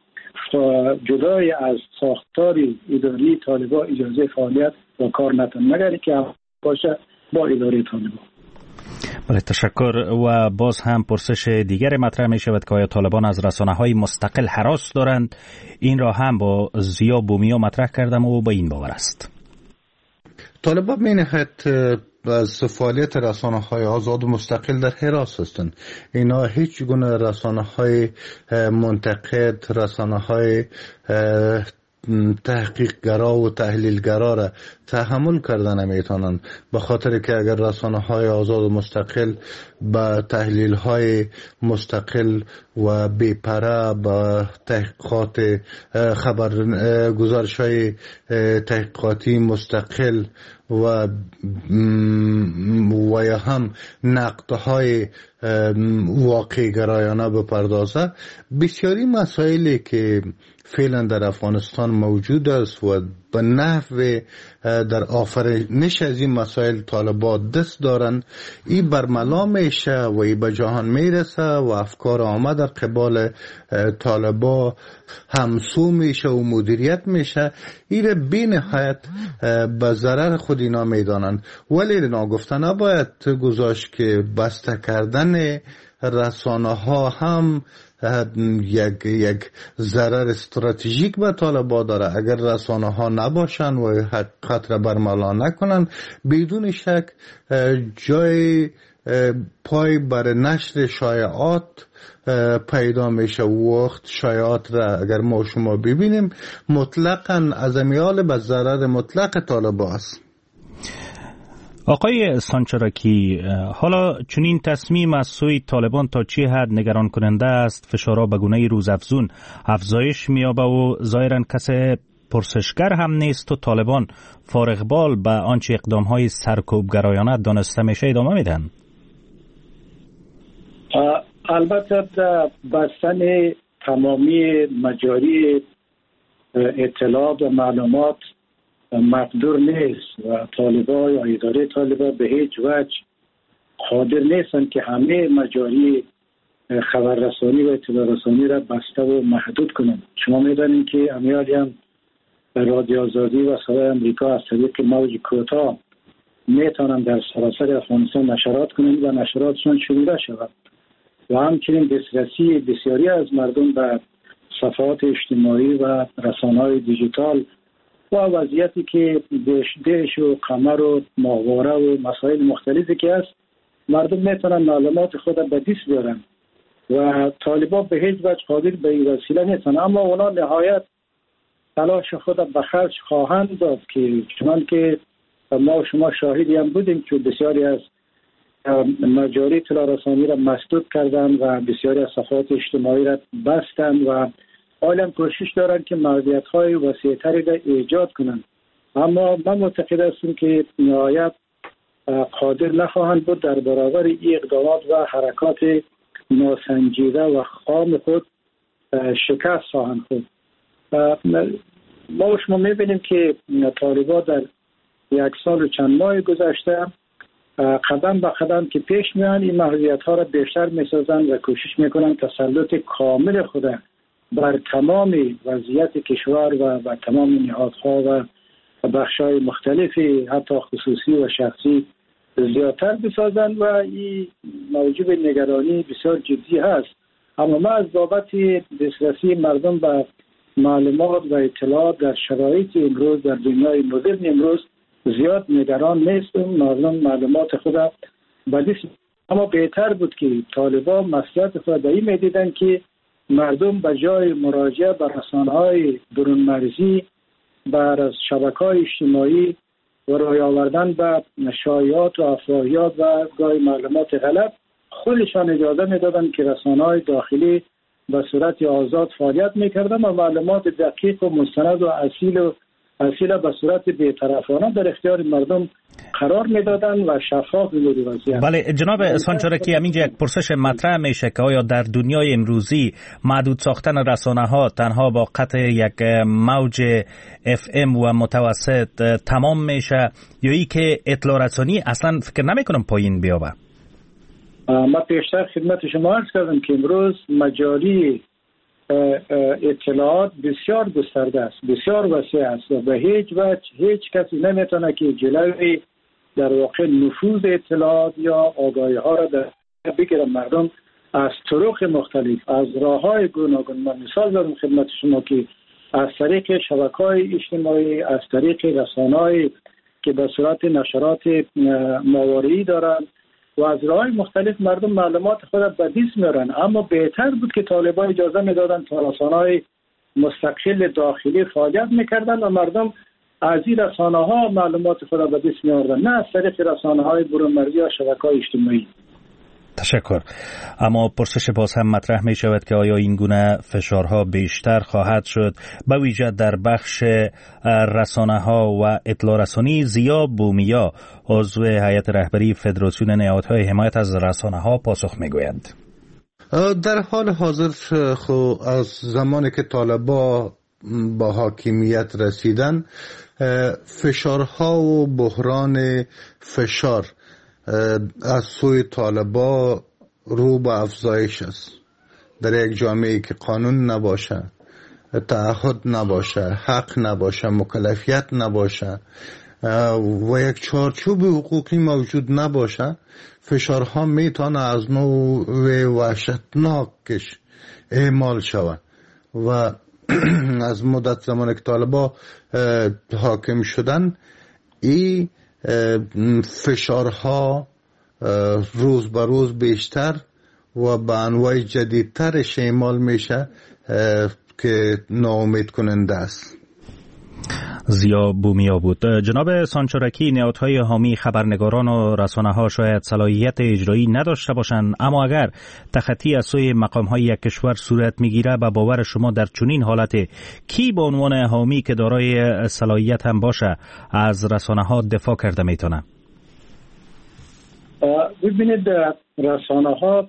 جدای از ساختار اداری طالبان اجازه فعالیت و کار نتن مگر که باشه با اداره طالبان. بله، تشکر. و باز هم پرسش دیگر مطرح می شود که آیا طالبان از رسانه های مستقل هراس دارند؟ این را هم با زیا بومیا مطرح کردم و با این باور است. طالبان می نهایت از فعالیت رسانه های آزاد و مستقل در حراس هستند. اینا هیچ گونه رسانه های منتقد، رسانه های تحقیقگرا و تحلیلگرا را تحمل کردن نمیتونن، به خاطر که اگر رسانه های آزاد و مستقل با تحلیل های مستقل و بی‌پره با تحقیقات خبر گزارش های تحقیقاتی مستقل و و یا هم نقدهای واقعی گرایانه بپردازه، بسیاری مسائلی که فعلا در افغانستان موجود است و به نحو در آفرینش از این مسائل طالبان دست دارن، این برملا میشه و این به جهان میرسه و افکار آمد در قبال طالبان همسو میشه و مدیریت میشه. این را بی نهایت به ضرر خود اینا میدانن، ولی اینا گفتن نباید گذاشت که بسته کردن رسانه ها هم یک یک ضرر استراتژیک به طالبان داره. اگر رسانه ها نباشن و حقیقت را برملا نکنن، بدون شک جای پای بر نشر شایعات پیدا میشه. وقت شایعات را اگر ما شما ببینیم مطلقاً از امیال به ضرر مطلق طالبان است. آقای سانچارکی، حالا چنین تصمیم از سوی طالبان تا چه حد نگران کننده است؟ فشارها به گونه روزافزون افزایش می‌یابد و ظاهراً کسی پرسشگر هم نیست و طالبان فارغبال به آنچه اقدامهای سرکوبگرایانه دانسته میشه ادامه میدن. البته بستن تمامی مجاری اطلاعات و معلومات مقدور نیست و طالبان یا اداره طالبان به هیچ وجه قادر نیستن که همه مجاری خبررسانی و اطلاع رسانی را بسته و محدود کنند. شما میدانید که امیالی هم رادیو آزادی و صدای امریکا از طریق موج کوتاه میتونن در سراسر افغانستان نشرات کنند و نشراتشون شنیده شود و همچنین دسترسی بسیاری از مردم به صفحات اجتماعی و رسانه‌های دیجیتال و وضعیتی که دش و قمر و ماهواره و مسائل مختلفی که هست مردم میتونن معلومات خود به دست بیارن و طالبان به هیچ وجه قادر به این وسیله نیستن، اما اونا نهایت تلاش خود به خرج خواهند داد که چون که ما شما شاهدی هم بودیم که بسیاری از مجاری اطلاع رسانی را مسدود کردن و بسیاری از صفحات اجتماعی را بستن و عالم کوشش دارن که محدودیت‌های وسیع‌تری را ایجاد کنند، اما من معتقد هستم که نهایت قادر نخواهند بود در برابر این اقدامات و حرکات ناسنجیده و خام خود شکست خواهند خورد. ما شما می‌بینیم که طالبان در یک سال و چند ماه گذشته قدم به قدم که پیش میان این محدودیت‌ها را بیشتر می‌سازند و کوشش می‌کنند تسلط کامل خود بر تمام وضعیت کشور و بر تمام نهادها و بخش‌های مختلفی حتی خصوصی و شخصی زیادتر بسازند و این موجب نگرانی بسیار جدی هست. اما ما از بابت دسترسی مردم به معلومات و اطلاعات در شرایط امروز در دنیای مدرن امروز زیاد نگران نیستم. مردم معلومات خود به دست، اما بهتر بود که طالبان مصلحت خود به این می‌دیدند که مردم به جای مراجعه به رسانه‌های برون مرزی بر شبکه‌های اجتماعی و رای آوردن به شایعات و افواهیات و گاهی معلومات غلط خودشان اجازه میدادن که رسانه‌های داخلی به صورت آزاد فعالیت میکردن و معلومات دقیق و مستند و اصیل و اصیل به صورت بی‌طرفانه در اختیار مردم قرار میدادن و شفاف بود وضعیت. بله جناب احسان چارکی، همینجا یک پرسش مطرح میشه که آیا در دنیای امروزی محدود ساختن رسانه ها تنها با قطع یک موج اف ام و متوسط تمام میشه یا ای که اطلاع رسانی اصلا فکر نمیکنم پایین بیابه؟ ما پیشتر خدمت شما عرض کردم که امروز مجاری اطلاعات بسیار گسترده است، بسیار وسیع است و به هیچ وجه هیچ کسی نمیتونه که جلوی در واقع نفوذ اطلاعات یا آگاهی ها را در بگیره. مردم از طرق مختلف از راه‌های گوناگون، من مثال دارم خدمت شما که از طریق شبکه‌های اجتماعی، از طریق رسانه‌های که به صورت نشرات ماهواره‌ای دارند و از راه‌های مختلف مردم معلومات خود به دست میارن. اما بهتر بود که طالبان اجازه میدادن تا رسانه‌های مستقل داخلی فعالیت میکردن و مردم از این رسانه‌ها معلومات خود به دست میآوردن، نه از طریق رسانه‌های برون مرزی یا شبکه‌های اجتماعی. تشکر. اما پرسش باز هم مطرح می شود که آیا این گونه فشارها بیشتر خواهد شد به ویژه در بخش رسانه ها و اطلاع رسانی؟ زیا بومیا عضو هیئت رهبری فدراسیون نهادهای حمایت از رسانه ها پاسخ می گویند. در حال حاضر خو از زمانی که طالبان با حاکمیت رسیدن فشارها و بحران فشار از سوی طالبان رو به افزایش است. در یک جامعه که قانون نباشه، تعهد نباشه، حق نباشه، مکلفیت نباشه و یک چارچوب حقوقی موجود نباشه، فشارها میتونه از نوع وحشتناکش اعمال شود و از مدت زمانی که طالبان حاکم شدن این فشارها روز به روز بیشتر و به انواع جدیدترش اعمال میشه که ناامید کننده است. زیا بومیا بود. جناب سانچورکی، نهادهای حامی خبرنگاران و رسانه ها شاید صلاحیت اجرایی نداشته باشند، اما اگر تخطی از سوی مقام های یک کشور صورت میگیره، به باور شما در چنین حالت کی به عنوان حامی که دارای صلاحیت هم باشه از رسانه ها دفاع کرده میتونه؟ ببینید، رسانه ها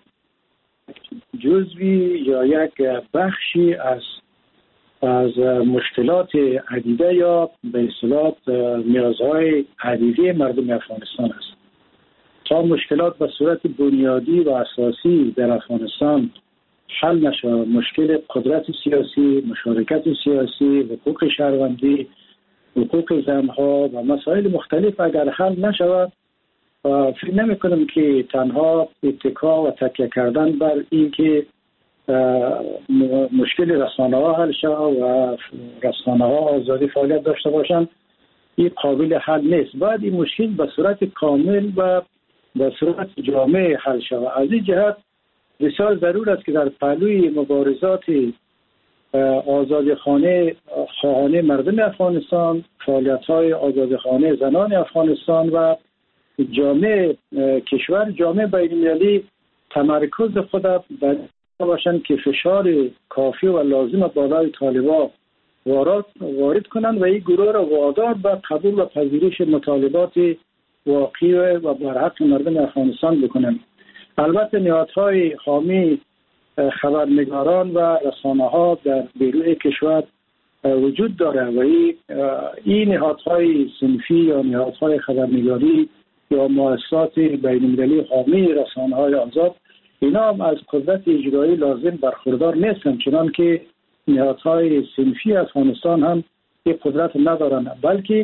جزوی یا یک بخشی از از مشکلات عدیده یا به اصطلاح نیازهای عدیده مردم افغانستان است. تا مشکلات به صورت بنیادی و اساسی در افغانستان حل نشود، مشکل قدرت سیاسی، مشارکت سیاسی، حقوق شهروندی، حقوق زنها و مسائل مختلف اگر حل نشود، فکر نمی کنم که تنها اتکا و تکیه کردن بر این که مشکل رسانه ها حل شود و رسانه ها آزادی فعالیت داشته باشند، این قابل حل نیست. باید این مشکل به صورت کامل و به صورت جامع حل شود. از این جهت بسیار ضرور است که در پهلوی مبارزات آزادی خانه خواهان مردم افغانستان، فعالیت های آزادی خانه زنان افغانستان و جامعه کشور، جامعه بین‌المللی تمرکز خود بر باشند که فشار کافی و لازم بالای طالبان وارد وارد کنند و این گروه را وادار به قبول و پذیرش مطالبات واقعی و برحق مردم افغانستان بکنند. البته نهادهای حامی خبرنگاران و رسانه ها در بیرون کشور وجود داره و این نهادهای صنفی یا نهادهای خبرنگاری یا مؤسسات بین‌المللی حامی رسانه های آزاد، اینا هم از قدرت اجرایی لازم برخوردار نیستن، چنان که نهادهای صنفی افغانستان هم این قدرت ندارن، بلکه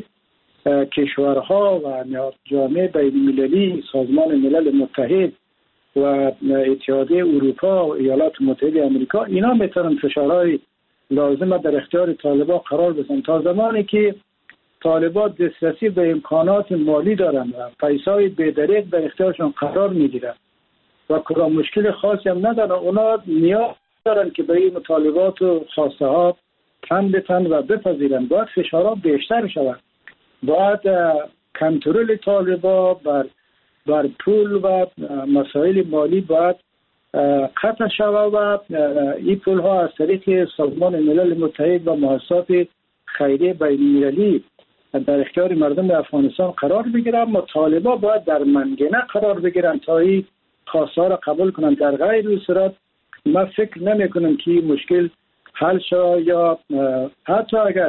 کشورها و نهاد جامعه بین‌المللی، سازمان ملل متحد و اتحادیه اروپا و ایالات متحده آمریکا، اینا میتونن فشارهای لازم در اختیار طالبان قرار بدن. تا زمانی که طالبان دسترسی به امکانات مالی دارن و پیسای بی‌دریغ در اختیارشون قرار میگیرن و کدام مشکل خاصی هم ندارن، اونا نیاز دارن که به این مطالبات و خواسته ها تن بتن و بپذیرن. باید فشارها بیشتر شود، باید کنترل طالبان بر بر پول و مسائل مالی باید قطع شود و این پول ها از طریق سازمان ملل متحد و مؤسسات خیریه بین‌المللی در اختیار مردم افغانستان قرار بگیرن. اما طالبان باید در منگنه قرار بگیرن تا این خواسته ها را قبول کنن. در غیر این صورت من فکر نمی کنم که مشکل حل شود، یا حتی اگر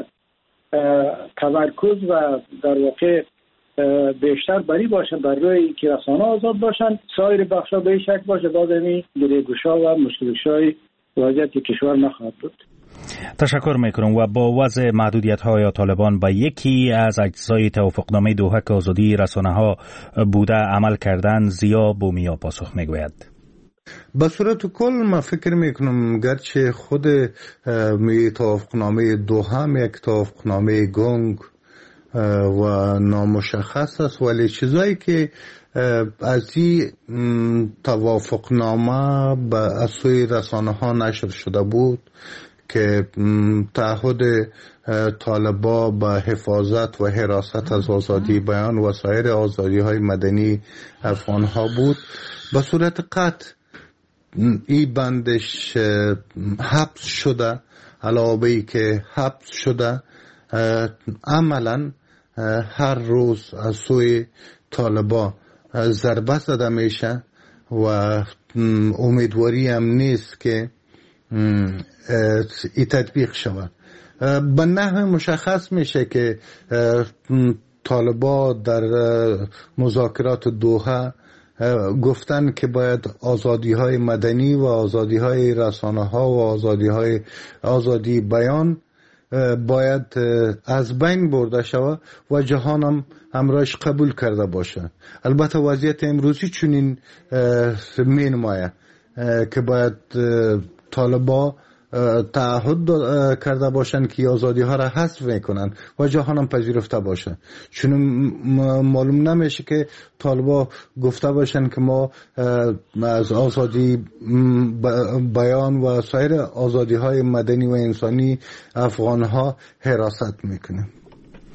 تمرکز و در واقع بیشتر بری باشه بر روی که رسانه آزاد باشن، سایر بخشا به شک باشه باز این گریگوشا و مشکلشای وضعیت کشور نخواهد بود. تشکر میکنم. و با وضع محدودیت های طالبان به یکی از اجزای توافقنامه دوحه که آزادی رسانه ها بوده عمل کردن، زیا بومیا پاسخ میگوید. به صورت کل من فکر میکنم گرچه خود می توافقنامه دوحه یک توافقنامه گنگ و نامشخص است، ولی چیزایی که از این توافقنامه به از سوی رسانه ها نشر شده بود که تعهد طالبان به حفاظت و حراست از آزادی بیان و سایر آزادی های مدنی افغان ها بود، به صورت قطع این بندش حبس شده. علاوه ای که حبس شده، عملا هر روز از سوی طالبان ضربه زده میشه و امیدواری هم نیست که این تطبیق شود. به نحو مشخص میشه که طالبان در مذاکرات دوحه گفتن که باید آزادی های مدنی و آزادی های رسانه ها و آزادی های آزادی بیان باید از بین برده شود و جهان هم همراهش قبول کرده باشه. البته وضعیت امروزی چنین می نماید که باید طالبان تعهد کرده باشند که آزادی ها را حذف میکنن و جهان هم پذیرفته باشه. چون معلوم نمیشه که طالبان گفته باشند که ما از آزادی بیان و سایر آزادی های مدنی و انسانی افغان ها حراست میکنیم.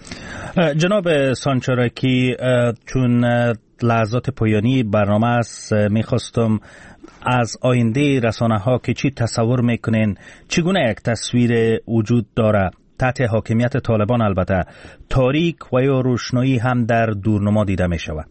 جناب سانچارکی، چون لحظات پایانی برنامه است، میخواستم از آینده رسانه ها که چی تصور میکنین، چگونه یک تصویر وجود داره تحت حاکمیت طالبان، البته تاریک و یا روشنایی هم در دورنما دیده می شود؟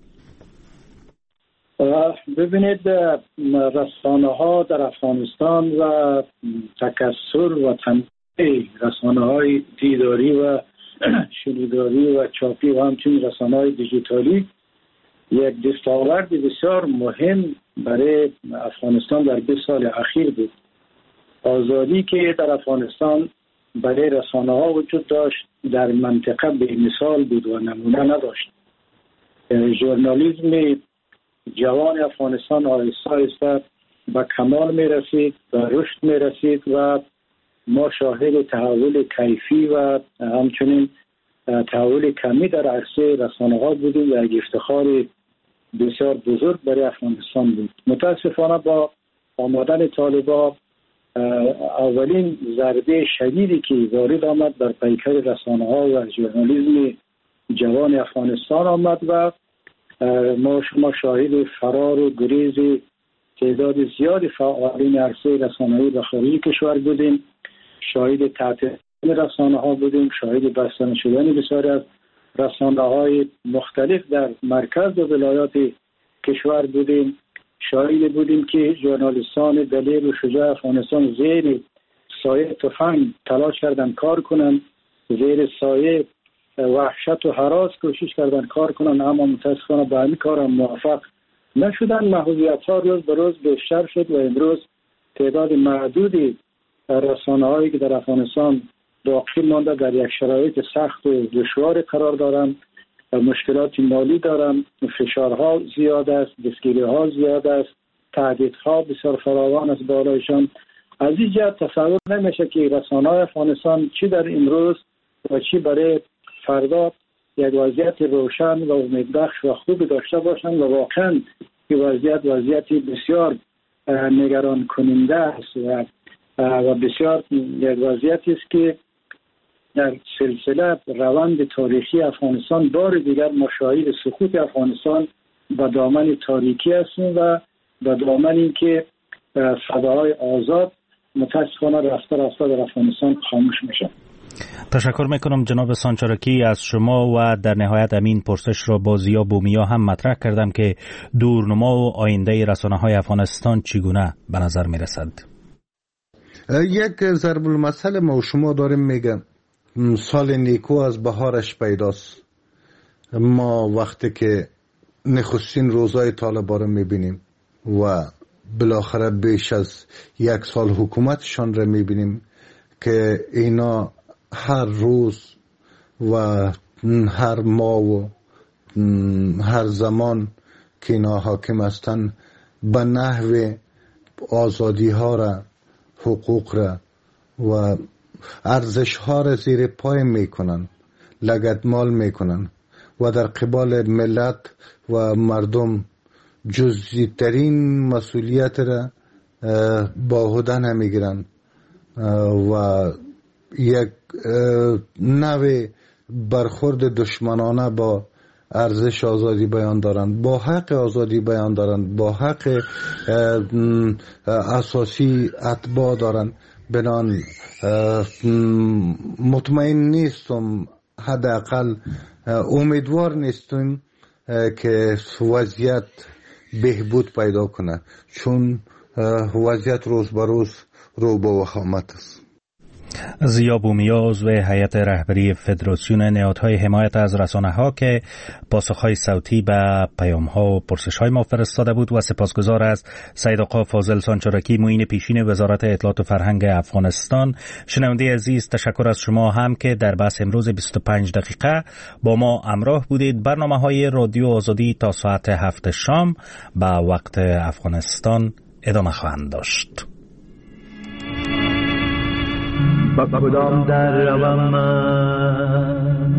ببینید، رسانه ها در افغانستان و تکثر و تنوع رسانه های دیداری و شنیداری و چاپی و همچنین رسانه های دیجیتالی یک دستاورد بسیار مهم برای افغانستان در بیست سال اخیر بود. آزادی که در افغانستان برای رسانه ها وجود داشت در منطقه به مثال بود و نمونه نداشت. ژورنالیسم جوان افغانستان آهسته آهسته به کمال می رسید و رشد می رسید و ما شاهد تحول کیفی و همچنین تحول کمی در عرصه رسانه ها بودیم و یک افتخار بسیار بزرگ برای افغانستان بود. متاسفانه با آمدن طالبان اولین ضربه شدیدی که وارد آمد بر پیکر رسانه ها و ژورنالیسم جوان افغانستان آمد و ما شما شاهد فرار و گریز تعداد زیادی فعالین عرصه رسانه‌ای به خارج کشور بودیم، شاهد تعطیل رسانه ها بودیم، شاهد بستن شدن بسیاری از رسانه های مختلف در مرکز و ولایات کشور بودیم، شاهد بودیم که ژورنالیستان دلیر و شجاع افغانستان زیر سایه تفنگ تلاش کردن کار کنند، زیر سایه وحشت و هراس کوشش کردن کار کنند، اما متاسفانه به همین کار هم موفق نشدن. محدودیت ها روز به روز بیشتر شد و امروز تعداد محدودی رسانه هایی که در افغانستان باقی مانده در یک شرایط سخت و دشوار قرار دارند، مشکلات مالی دارند، فشارها زیاد است، دستگیری ها زیاد است، تهدیدها بسیار فراوان است بالایشان. از این جهت تصور نمیشه که رسانه های افغانستان چی در امروز و چی برای فردا یک وضعیت روشن و امیدبخش و خوبی داشته باشند و واقعا این وضعیت وضعیت بسیار نگران کننده است و و بسیار یک وضعیتی است که در سلسله روند تاریخی افغانستان بار دیگر ما شاهد سقوط افغانستان به دامن تاریکی هستیم و به دامن این که صداهای آزاد متاسفانه رفته رفته در افغانستان خاموش میشن. تشکر میکنم جناب سانچارکی از شما و در نهایت امین پرسش را با زیا بومیا هم مطرح کردم که دورنما و آینده رسانه های افغانستان چگونه به نظر میرسد. یک ضرب المثل ما و شما داریم میگم سال نیکو از بهارش پیداست. ما وقتی که نخستین روزای طالبان رو میبینیم و بالاخره بیش از یک سال حکومتشان رو میبینیم که اینا هر روز و هر ماه و هر زمان که اینا حاکم هستن به نحو آزادی ها را، حقوق را و ارزش ها را زیر پای میکنن، لگدمال میکنن و در قبال ملت و مردم جزئی ترین مسئولیت را با عهده نمیگیرن و یک نوع برخورد دشمنانه با ارزش آزادی بیان دارند، با حق آزادی بیان دارند، با حق اساسی اتباع دارند. بنان مطمئن نیستم، حداقل امیدوار نیستم که وضعیت بهبود پیدا کنه، چون وضعیت روز به روز رو به وخامت است. زیا بومیا عضو هیئت رهبری فدراسیون نهادهای حمایت از رسانه‌ها که پاسخهای صوتی به پیام‌ها و پرسش‌های ما فرستاده بود و سپاسگزار از سید آقا فاضل سانچارکی معین پیشین وزارت اطلاعات و فرهنگ افغانستان. شنونده عزیز، تشکر از شما هم که در بحث امروز بیست و پنج دقیقه با ما همراه بودید. برنامه‌های رادیو آزادی تا ساعت هفت شام به وقت افغانستان ادامه خواهند داشت. با کدام در روم من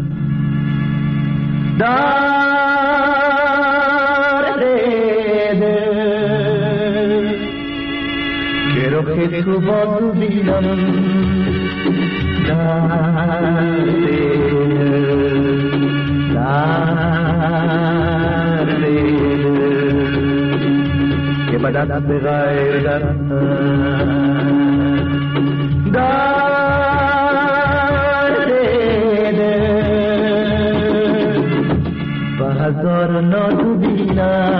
در دیده که رخ تو با تو بینم در دیده دست غیر در درد و هزار نادو بینم